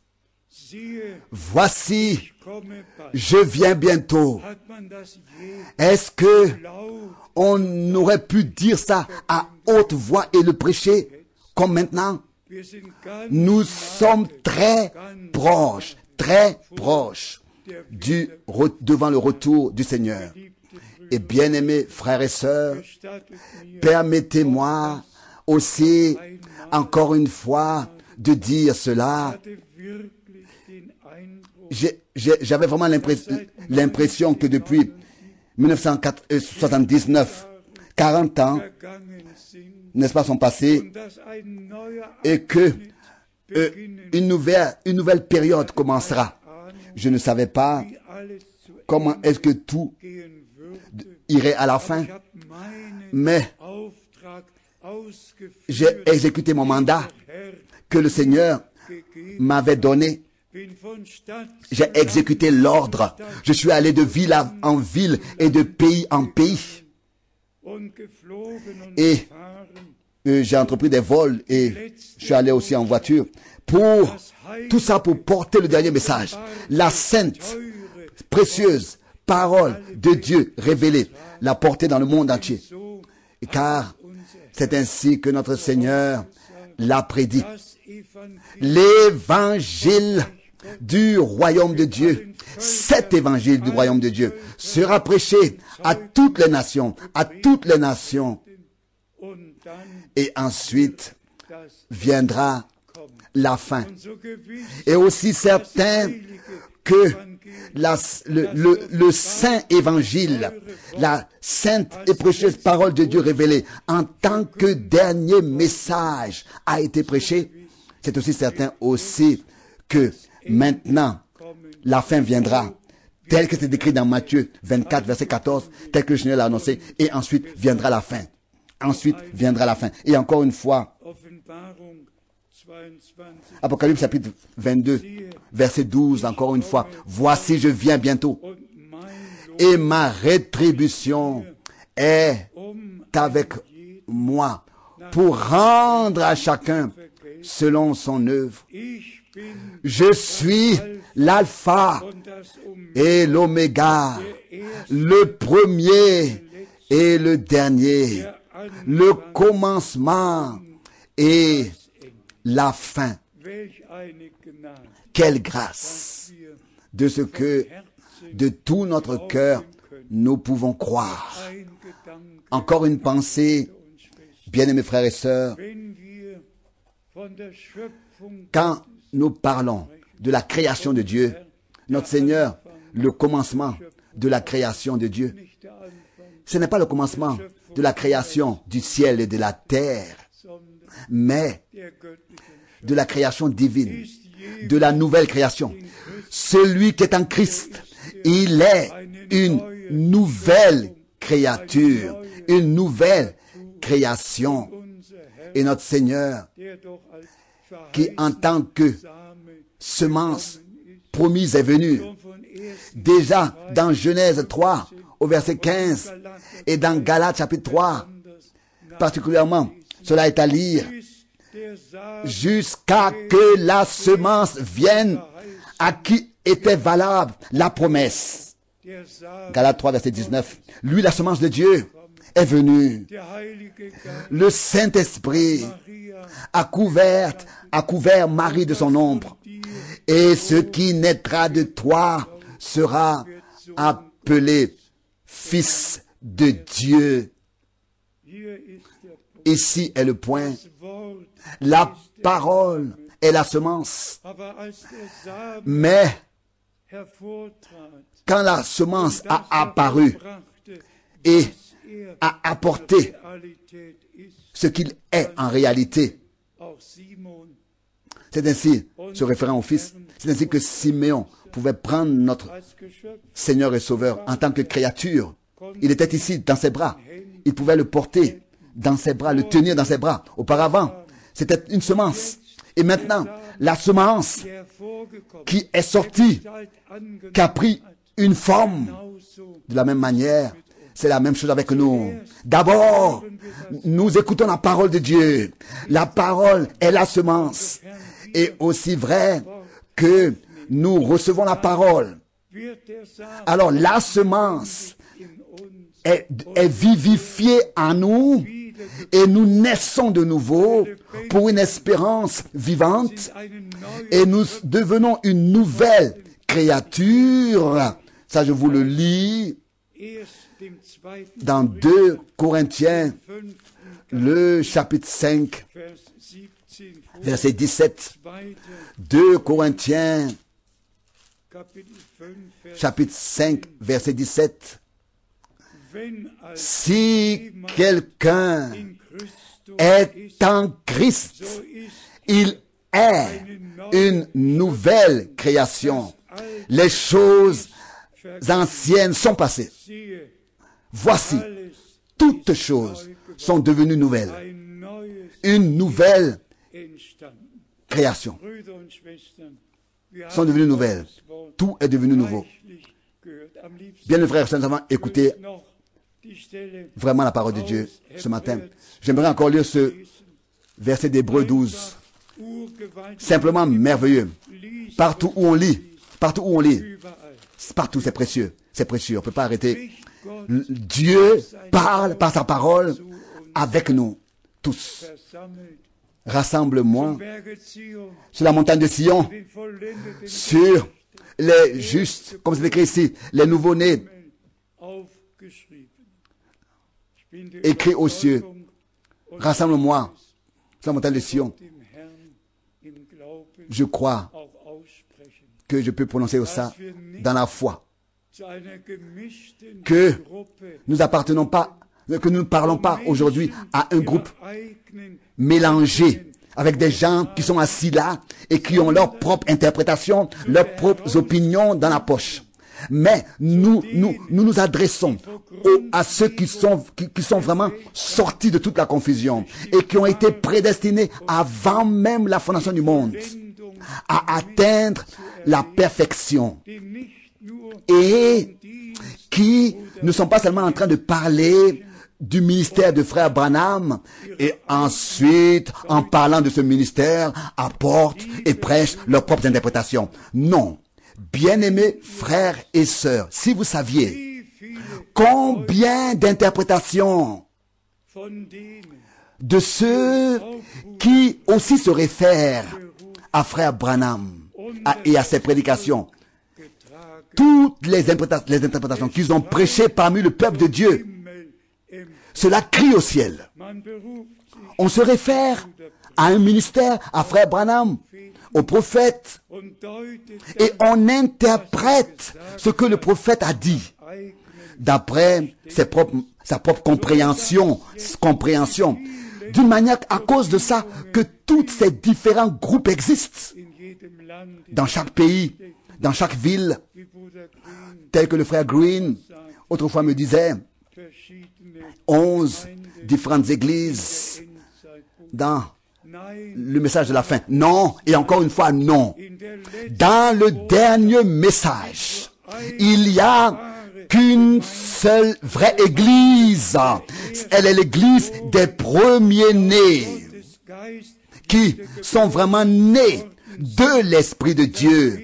Voici, je viens bientôt. Est-ce que on aurait pu dire ça à haute voix et le prêcher comme maintenant? Nous sommes très proches, très proches du, devant le retour du Seigneur. Et bien-aimés frères et sœurs, permettez-moi aussi, encore une fois, de dire cela. J'ai, j'ai, j'avais vraiment l'impression, l'impression que depuis mille neuf cent soixante-dix-neuf, quarante ans, n'est-ce pas, sont passés, et que euh, une nouvelle, une nouvelle période commencera. Je ne savais pas comment est-ce que tout irait à la fin, mais j'ai exécuté mon mandat que le Seigneur m'avait donné J'ai exécuté l'ordre. Je suis allé de ville en ville et de pays en pays. Et euh, j'ai entrepris des vols et je suis allé aussi en voiture. Pour tout ça, pour porter le dernier message. La sainte, précieuse parole de Dieu révélée. La porter dans le monde entier. Car c'est ainsi que notre Seigneur l'a prédit. L'évangile du royaume de Dieu, cet évangile du royaume de Dieu sera prêché à toutes les nations, à toutes les nations. Et ensuite viendra la fin. Et aussi certain que la, le, le, le saint évangile, la sainte et précieuse parole de Dieu révélée en tant que dernier message a été prêché, c'est aussi certain aussi que maintenant la fin viendra, tel que c'est décrit dans Matthieu vingt-quatre, verset quatorze, tel que le Seigneur l'a annoncé, et ensuite viendra la fin. Ensuite viendra la fin. Et encore une fois, Apocalypse chapitre vingt-deux, verset douze, encore une fois, voici je viens bientôt, et ma rétribution est avec moi pour rendre à chacun selon son œuvre. Je suis l'alpha et l'oméga, le premier et le dernier, le commencement et la fin. Quelle grâce de ce que de tout notre cœur nous pouvons croire. Encore une pensée, bien-aimés frères et sœurs, quand nous parlons de la création de Dieu, notre Seigneur, le commencement de la création de Dieu, ce n'est pas le commencement de la création du ciel et de la terre, mais de la création divine, de la nouvelle création. Celui qui est en Christ, il est une nouvelle créature, une nouvelle création. Et notre Seigneur, qui en tant que semence promise est venu, déjà dans Genèse trois, au verset quinze, et dans Galates chapitre trois, particulièrement, cela est à lire, jusqu'à que la semence vienne à qui était valable la promesse. Galates trois, verset dix-neuf. Lui, la semence de Dieu, est venu. Le Saint-Esprit a couvert, a couvert Marie de son ombre. Et ce qui naîtra de toi sera appelé Fils de Dieu. Ici est le point. La parole est la semence. Mais quand la semence a apparu et a apporté ce qu'il est en réalité, c'est ainsi, se référant au Fils, c'est ainsi que Siméon pouvait prendre notre Seigneur et Sauveur en tant que créature. Il était ici, dans ses bras. Il pouvait le porter dans ses bras, le tenir dans ses bras. Auparavant, c'était une semence. Et maintenant, la semence qui est sortie, qui a pris une forme, de la même manière, c'est la même chose avec nous. D'abord, nous écoutons la parole de Dieu. La parole est la semence. Et aussi vrai que nous recevons la parole, alors la semence est, est vivifiée en nous et nous naissons de nouveau pour une espérance vivante et nous devenons une nouvelle créature. Ça, je vous le lis dans deux Corinthiens, le chapitre cinq, verset dix-sept. deux Corinthiens, chapitre cinq, verset dix-sept. Si quelqu'un est en Christ, il est une nouvelle création. Les choses anciennes sont passées. Voici, toutes choses sont devenues nouvelles. Une nouvelle création. sont devenues nouvelles. Tout est devenu nouveau. Bien, les frères, nous avons écouté vraiment la parole de Dieu ce matin. J'aimerais encore lire ce verset d'Hébreux douze. Simplement merveilleux. Partout où on lit, partout où on lit, partout c'est précieux. C'est précieux, on ne peut pas arrêter. Dieu parle par sa parole avec nous tous. Rassemble-moi sur la montagne de Sion, sur les justes, comme c'est écrit ici, les nouveaux-nés, écrit aux cieux. Rassemble-moi sur la montagne de Sion. Je crois que je peux prononcer ça dans la foi. Que nous n'appartenons pas, que nous ne parlons pas aujourd'hui à un groupe mélangé avec des gens qui sont assis là et qui ont leur propre interprétation, leurs propres opinions dans la poche. Mais nous nous, nous, nous adressons aux, à ceux qui sont, qui, qui sont vraiment sortis de toute la confusion et qui ont été prédestinés avant même la fondation du monde à atteindre la perfection et qui ne sont pas seulement en train de parler du ministère de frère Branham et ensuite, en parlant de ce ministère, apportent et prêchent leurs propres interprétations. Non. Bien-aimés frères et sœurs, si vous saviez combien d'interprétations de ceux qui aussi se réfèrent à frère Branham à, et à ses prédications, toutes les, interpréta- les interprétations qu'ils ont prêchées parmi le peuple de Dieu, cela crie au ciel. On se réfère à un ministère, à frère Branham, au prophète, et on interprète ce que le prophète a dit d'après ses propres, sa propre compréhension, compréhension. D'une manière, à cause de ça, que tous ces différents groupes existent dans chaque pays, dans chaque ville, tel que le frère Green autrefois me disait, onze différentes églises dans le message de la fin. Non, et encore une fois, non. Dans le dernier message, il y a qu'une seule vraie église. Elle est l'église des premiers-nés qui sont vraiment nés de l'Esprit de Dieu,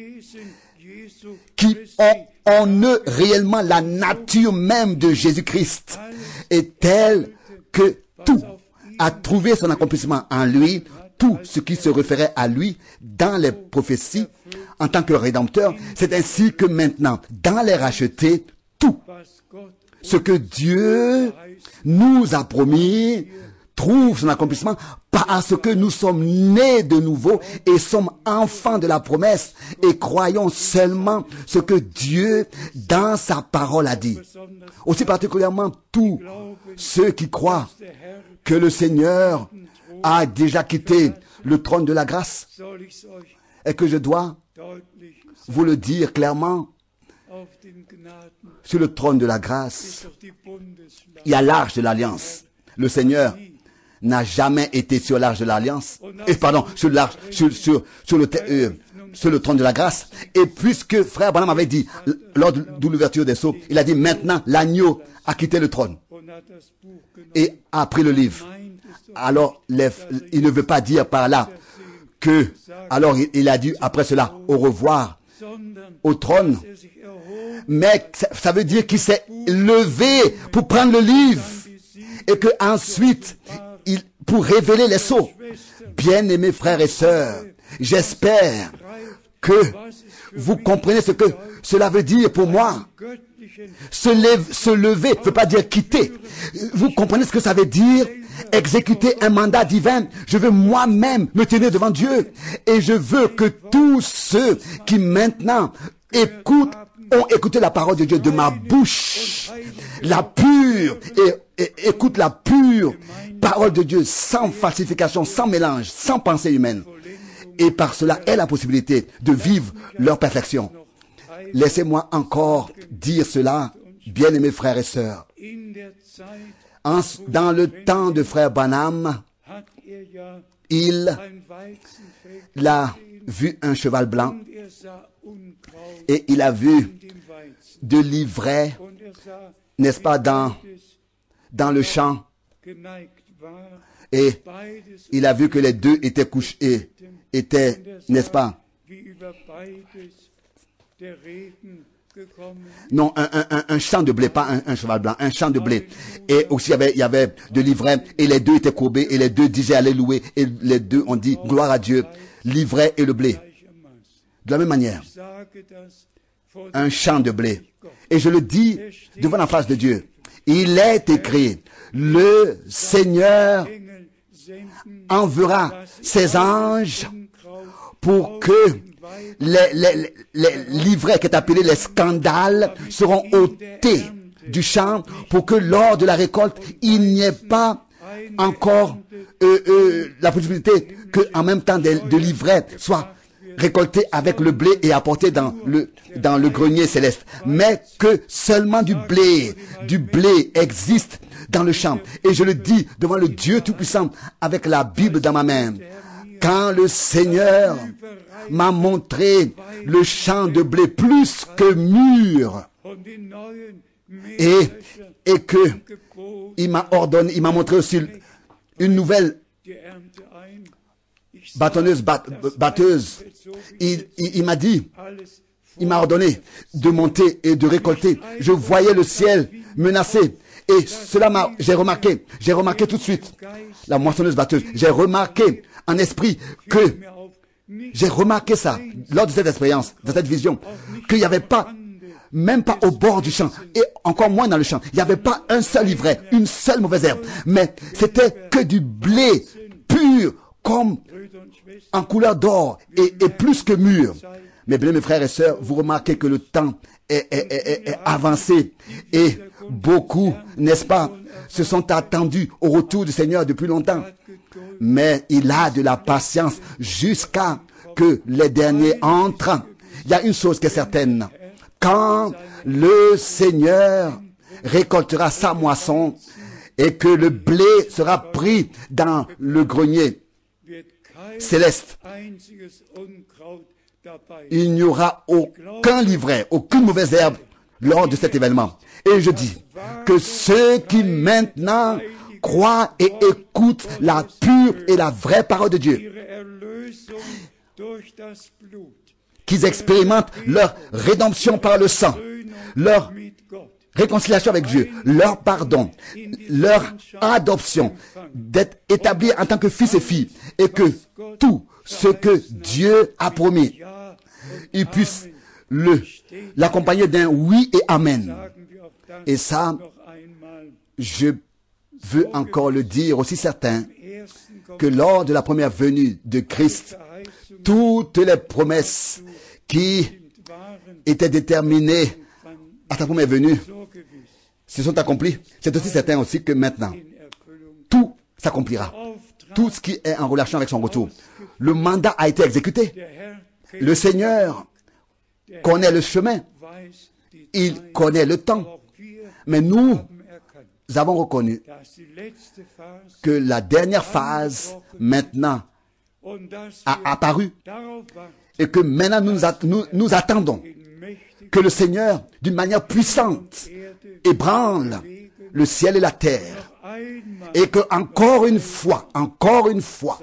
qui ont en eux réellement la nature même de Jésus-Christ, et telle que tout a trouvé son accomplissement en lui, tout ce qui se référait à lui dans les prophéties en tant que rédempteur. C'est ainsi que maintenant, dans les rachetés, tout ce que Dieu nous a promis trouve son accomplissement parce que nous sommes nés de nouveau et sommes enfants de la promesse et croyons seulement ce que Dieu dans sa parole a dit. Aussi particulièrement tous ceux qui croient que le Seigneur a déjà quitté le trône de la grâce et que je dois vous le dire clairement. Sur le trône de la grâce, il y a l'arche de l'alliance. Le Seigneur n'a jamais été sur l'arche de l'alliance, et pardon, sur l'arche, sur, sur, sur le, euh, sur le trône de la grâce. Et puisque frère Branham avait dit, lors de l'ouverture des sceaux, il a dit maintenant l'agneau a quitté le trône et a pris le livre. Alors, les, il ne veut pas dire par là que, alors il, il a dit après cela, au revoir au trône, mais ça veut dire qu'il s'est levé pour prendre le livre et que ensuite il, pour révéler les sceaux. Bien-aimés frères et sœurs, j'espère que vous comprenez ce que cela veut dire pour moi. Se, lève, se lever ne veut pas dire quitter. Vous comprenez ce que ça veut dire? Exécuter un mandat divin. Je veux moi-même me tenir devant Dieu et je veux que tous ceux qui maintenant écoutent, ont écouté la parole de Dieu de ma bouche, la pure, et, et écoute la pure parole de Dieu sans falsification, sans mélange, sans pensée humaine. Et par cela aient la possibilité de vivre leur perfection. Laissez-moi encore dire cela, bien-aimés frères et sœurs. En, dans le temps de frère Branham, il l'a vu un cheval blanc et il a vu de l'ivraie, n'est-ce pas, dans, dans le champ. Et il a vu que les deux étaient couchés, étaient, n'est-ce pas, non, un, un, un champ de blé, pas un, un cheval blanc, un champ de blé. Et aussi, il y avait, il y avait de l'ivraie, et les deux étaient courbés, et les deux disaient alléluia, et les deux ont dit gloire à Dieu, l'ivraie et le blé. De la même manière, un champ de blé. Et je le dis devant la face de Dieu. Il est écrit, le Seigneur enverra ses anges pour que les, les, les livrets qui est appelé les scandales seront ôtés du champ pour que lors de la récolte, il n'y ait pas encore euh, euh, la possibilité que en même temps de, de l'ivraie soit récolté avec le blé et apporté dans le, dans le grenier céleste. Mais que seulement du blé, du blé existe dans le champ. Et je le dis devant le Dieu Tout-Puissant avec la Bible dans ma main. Quand le Seigneur m'a montré le champ de blé plus que mûr et, et que il m'a ordonné, il m'a montré aussi une nouvelle bâtonneuse, bat, batteuse. Il, il, il m'a dit, il m'a ordonné de monter et de récolter. Je voyais le ciel menacé. Et cela m'a, j'ai remarqué, j'ai remarqué tout de suite, la moissonneuse batteuse, j'ai remarqué en esprit que, j'ai remarqué ça, lors de cette expérience, de cette vision, qu'il n'y avait pas, même pas au bord du champ, et encore moins dans le champ, il n'y avait pas un seul ivraie, une seule mauvaise herbe, mais c'était que du blé pur, comme en couleur d'or, et, et plus que mûr. Mais bien, mes frères et sœurs, vous remarquez que le temps est, est, est, est avancé, et beaucoup, n'est-ce pas, se sont attendus au retour du Seigneur depuis longtemps. Mais il a de la patience jusqu'à que les derniers entrent. Il y a une chose qui est certaine. Quand le Seigneur récoltera sa moisson et que le blé sera pris dans le grenier céleste, il n'y aura aucun livret, aucune mauvaise herbe lors de cet événement. Et je dis que ceux qui maintenant croient et écoutent la pure et la vraie parole de Dieu, qu'ils expérimentent leur rédemption par le sang, leur réconciliation avec Dieu, leur pardon, leur adoption, d'être établis en tant que fils et filles, et que tout ce que Dieu a promis, ils puissent le, l'accompagner d'un oui et amen. Et ça, je veux encore le dire aussi certain que lors de la première venue de Christ, toutes les promesses qui étaient déterminées à sa première venue se sont accomplies. C'est aussi certain aussi que maintenant, tout s'accomplira. Tout ce qui est en relation avec son retour. Le mandat a été exécuté. Le Seigneur connaît le chemin. Il connaît le temps. Mais nous, nous avons reconnu que la dernière phase, maintenant, a apparu et que maintenant nous, nous, nous attendons que le Seigneur, d'une manière puissante, ébranle le ciel et la terre et que encore une fois, encore une fois,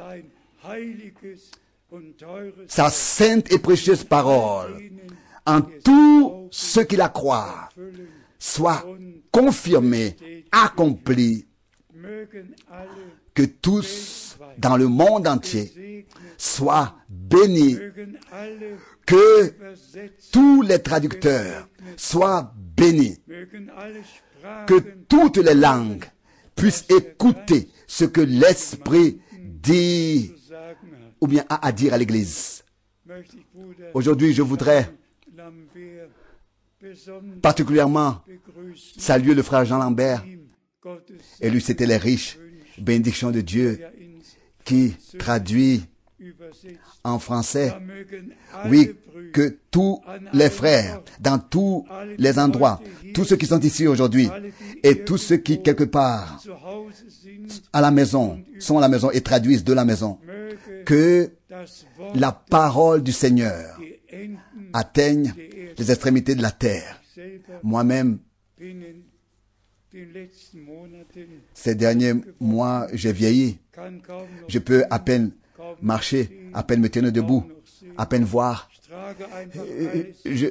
sa sainte et précieuse parole en tous ceux qui la croient soit confirmée, accomplie, que tous dans le monde entier soient bénis, que tous les traducteurs soient bénis, que toutes les langues puissent écouter ce que l'Esprit dit ou bien a à dire à l'Église. Aujourd'hui, je voudrais particulièrement saluer le frère Jean Lambert. Et lui, c'était les riches bénédictions de Dieu qui traduit en français. Oui, que tous les frères, dans tous les endroits, tous ceux qui sont ici aujourd'hui, et tous ceux qui, quelque part, à la maison, sont à la maison et traduisent de la maison, que la parole du Seigneur atteigne les extrémités de la terre. Moi-même, ces derniers mois, j'ai vieilli. Je peux à peine marcher, à peine me tenir debout, à peine voir. Je,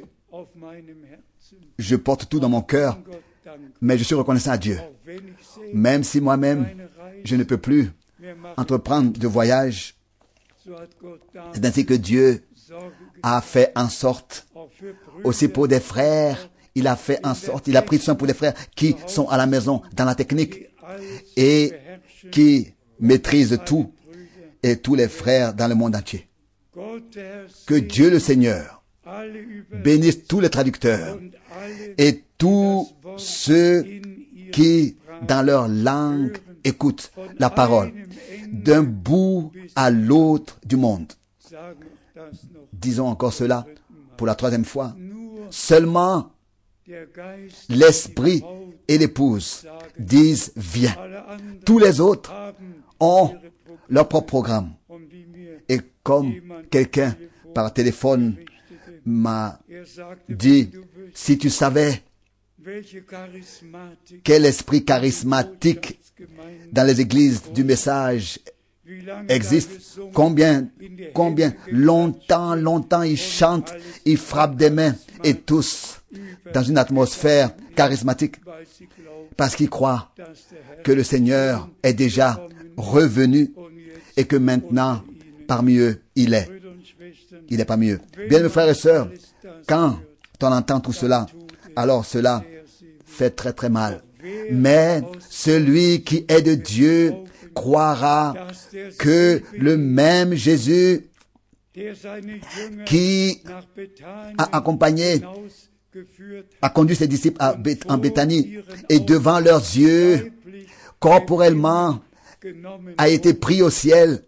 je porte tout dans mon cœur, mais je suis reconnaissant à Dieu. Même si moi-même, je ne peux plus entreprendre de voyage, c'est ainsi que Dieu a fait en sorte, aussi pour des frères, il a fait en sorte, il a pris soin pour les frères qui sont à la maison dans la technique et qui maîtrisent tout, et tous les frères dans le monde entier. Que Dieu le Seigneur bénisse tous les traducteurs et tous ceux qui, dans leur langue, écoutent la parole d'un bout à l'autre du monde. Disons encore cela pour la troisième fois. Seulement l'esprit et l'épouse disent viens. Tous les autres ont leur propre programme. Et comme quelqu'un par téléphone m'a dit, si tu savais quel esprit charismatique dans les églises du message existe, combien, combien longtemps, longtemps ils chantent, ils frappent des mains, et tous dans une atmosphère charismatique, parce qu'ils croient que le Seigneur est déjà revenu et que maintenant, parmi eux, il est. Il est parmi eux. Bien, mes frères et sœurs, quand on entend tout cela, alors cela fait très très mal. Mais celui qui est de Dieu croira que le même Jésus qui a accompagné, a conduit ses disciples à Beth- en Béthanie et devant leurs yeux, corporellement, a été pris au ciel.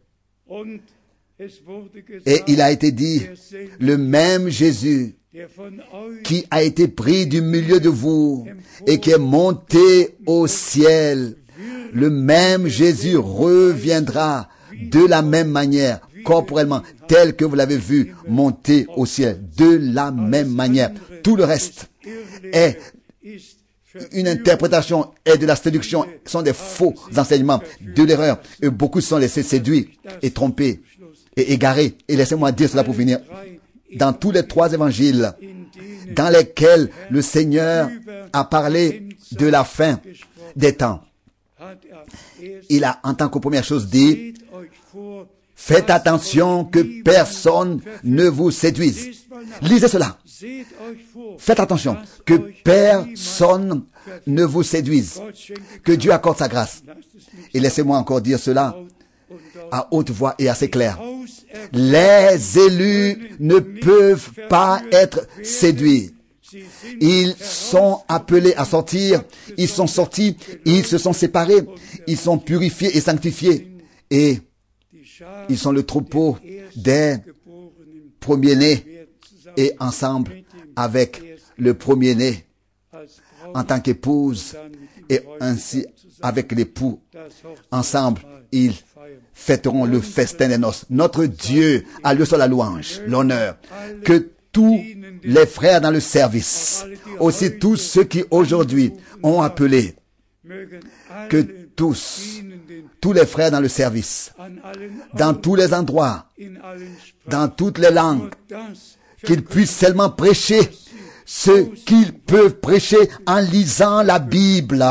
Et il a été dit, le même Jésus qui a été pris du milieu de vous et qui est monté au ciel, le même Jésus reviendra de la même manière, corporellement, tel que vous l'avez vu monter au ciel, de la même manière. Tout le reste est une interprétation et de la séduction, sont des faux enseignements, de l'erreur. Et beaucoup sont laissés séduits et trompés et égarés. Et laissez-moi dire cela pour finir. Dans tous les trois évangiles dans lesquels le Seigneur a parlé de la fin des temps, il a en tant que première chose dit, faites attention que personne ne vous séduise. Lisez cela. Faites attention que personne ne vous séduise. Que Dieu accorde sa grâce. Et laissez-moi encore dire cela à haute voix et assez clair. Les élus ne peuvent pas être séduits. Ils sont appelés à sortir. Ils sont sortis. Ils se sont séparés. Ils sont purifiés et sanctifiés. Et ils sont le troupeau des premiers-nés. Et ensemble avec le premier-né en tant qu'épouse et ainsi avec l'époux, ensemble, ils fêteront le festin des noces. Notre Dieu a le seul la louange, l'honneur, que tous les frères dans le service, aussi tous ceux qui aujourd'hui ont appelé, que tous, tous les frères dans le service, dans tous les endroits, dans toutes les langues, qu'ils puissent seulement prêcher ce qu'ils peuvent prêcher en lisant la Bible.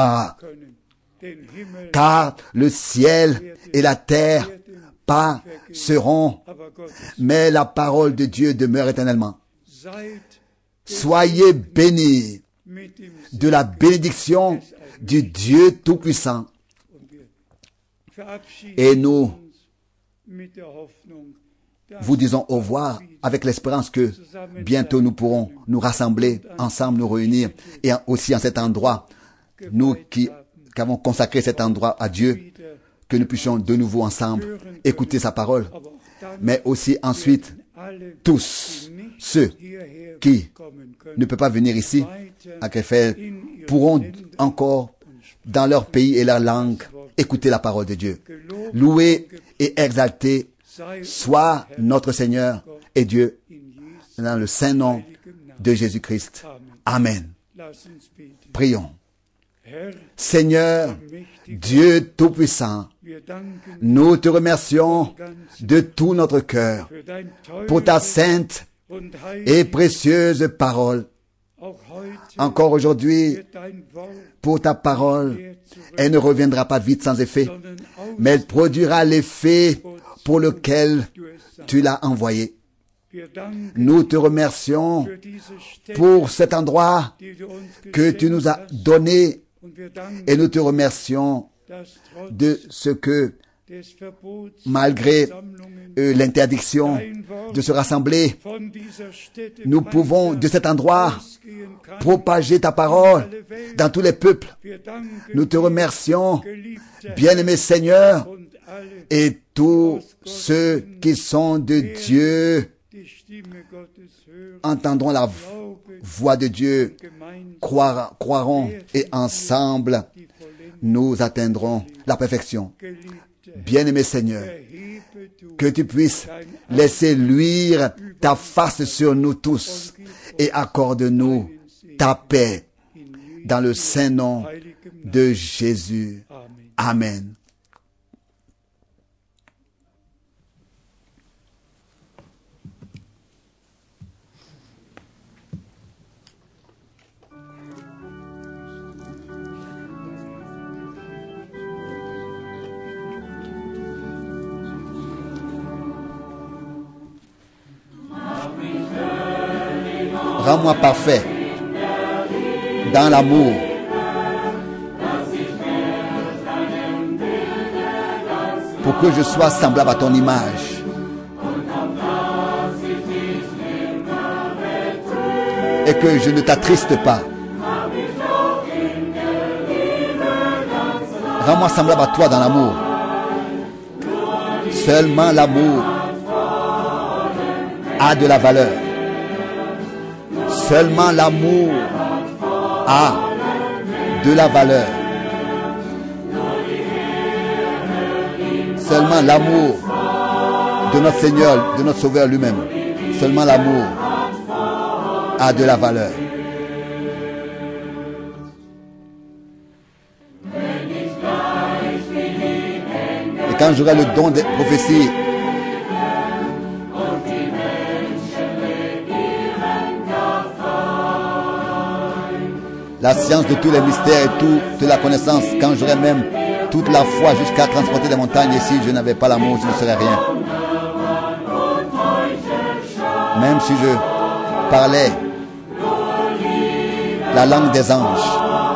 Car le ciel et la terre passeront, mais la parole de Dieu demeure éternellement. Soyez bénis de la bénédiction du Dieu Tout-Puissant. Et nous vous disons au revoir avec l'espérance que bientôt nous pourrons nous rassembler ensemble, nous réunir, et aussi en cet endroit, nous qui, qui avons consacré cet endroit à Dieu, que nous puissions de nouveau ensemble écouter sa parole, mais aussi ensuite tous ceux qui ne peuvent pas venir ici à Krefeld pourront encore dans leur pays et leur langue écouter la parole de Dieu. Louer et exalter soit notre Seigneur et Dieu dans le saint nom de Jésus-Christ. Amen. Prions. Seigneur, Dieu Tout-Puissant, nous te remercions de tout notre cœur pour ta sainte et précieuse parole. Encore aujourd'hui, pour ta parole, elle ne reviendra pas vite sans effet, mais elle produira l'effet pour lequel tu l'as envoyé. Nous te remercions pour cet endroit que tu nous as donné et nous te remercions de ce que, malgré euh, l'interdiction de se rassembler, nous pouvons de cet endroit propager ta parole dans tous les peuples. Nous te remercions, bien-aimé Seigneur, et tous ceux qui sont de Dieu entendront la voix de Dieu, croire, croiront et ensemble nous atteindrons la perfection. Bien-aimé Seigneur, que tu puisses laisser luire ta face sur nous tous et accorde-nous ta paix dans le saint nom de Jésus. Amen. Rends-moi parfait dans l'amour. Pour que je sois semblable à ton image. Et que je ne t'attriste pas. Rends-moi semblable à toi dans l'amour. Seulement l'amour a de la valeur. Seulement l'amour a de la valeur. Seulement l'amour de notre Seigneur, de notre Sauveur lui-même. Seulement l'amour a de la valeur. Et quand j'aurai le don de prophétie, la science de tous les mystères et toute la connaissance, quand j'aurai même toute la foi jusqu'à transporter des montagnes, et si je n'avais pas l'amour, je ne serais rien. Même si je parlais la langue des anges,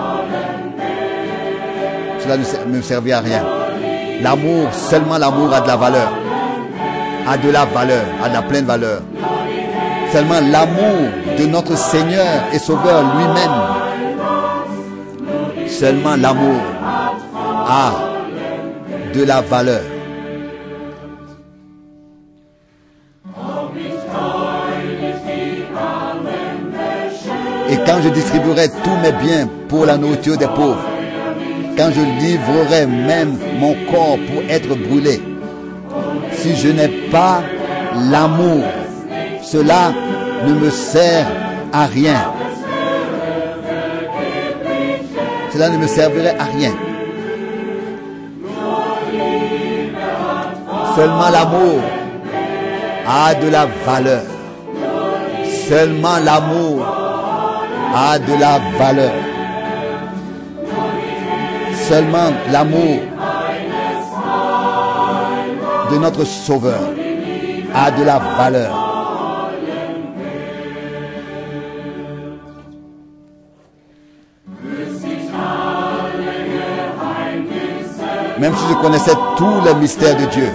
cela ne me servirait à rien. L'amour, seulement l'amour a de la valeur, a de la valeur, a de la pleine valeur. Seulement l'amour de notre Seigneur et Sauveur lui-même. Seulement l'amour a de la valeur. Et quand je distribuerai tous mes biens pour la nourriture des pauvres, quand je livrerai même mon corps pour être brûlé, si je n'ai pas l'amour, cela ne me sert à rien. Cela ne me servirait à rien. Seulement l'amour a de la valeur. Seulement l'amour a de la valeur. Seulement l'amour de notre Sauveur a de la valeur. Même si je connaissais tous les mystères de Dieu,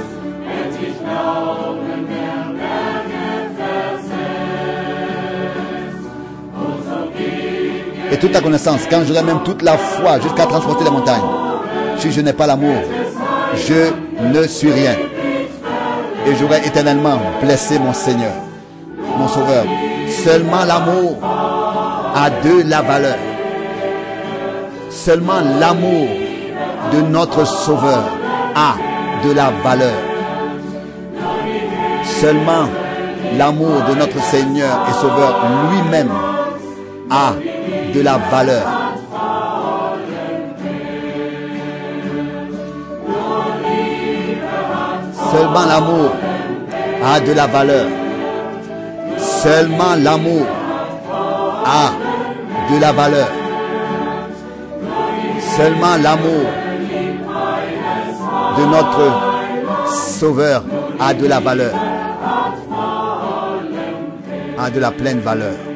et toute la connaissance, quand j'aurai même toute la foi jusqu'à transporter les montagnes, si je n'ai pas l'amour, je ne suis rien. Et j'aurai éternellement blessé mon Seigneur, mon Sauveur. Seulement l'amour a de la valeur. Seulement l'amour de notre Sauveur a de la valeur. Seulement l'amour de notre Seigneur et Sauveur lui-même a de la valeur. Seulement l'amour a de la valeur. Seulement l'amour a de la valeur. Seulement l'amour de notre Sauveur a de la valeur, a de la pleine valeur.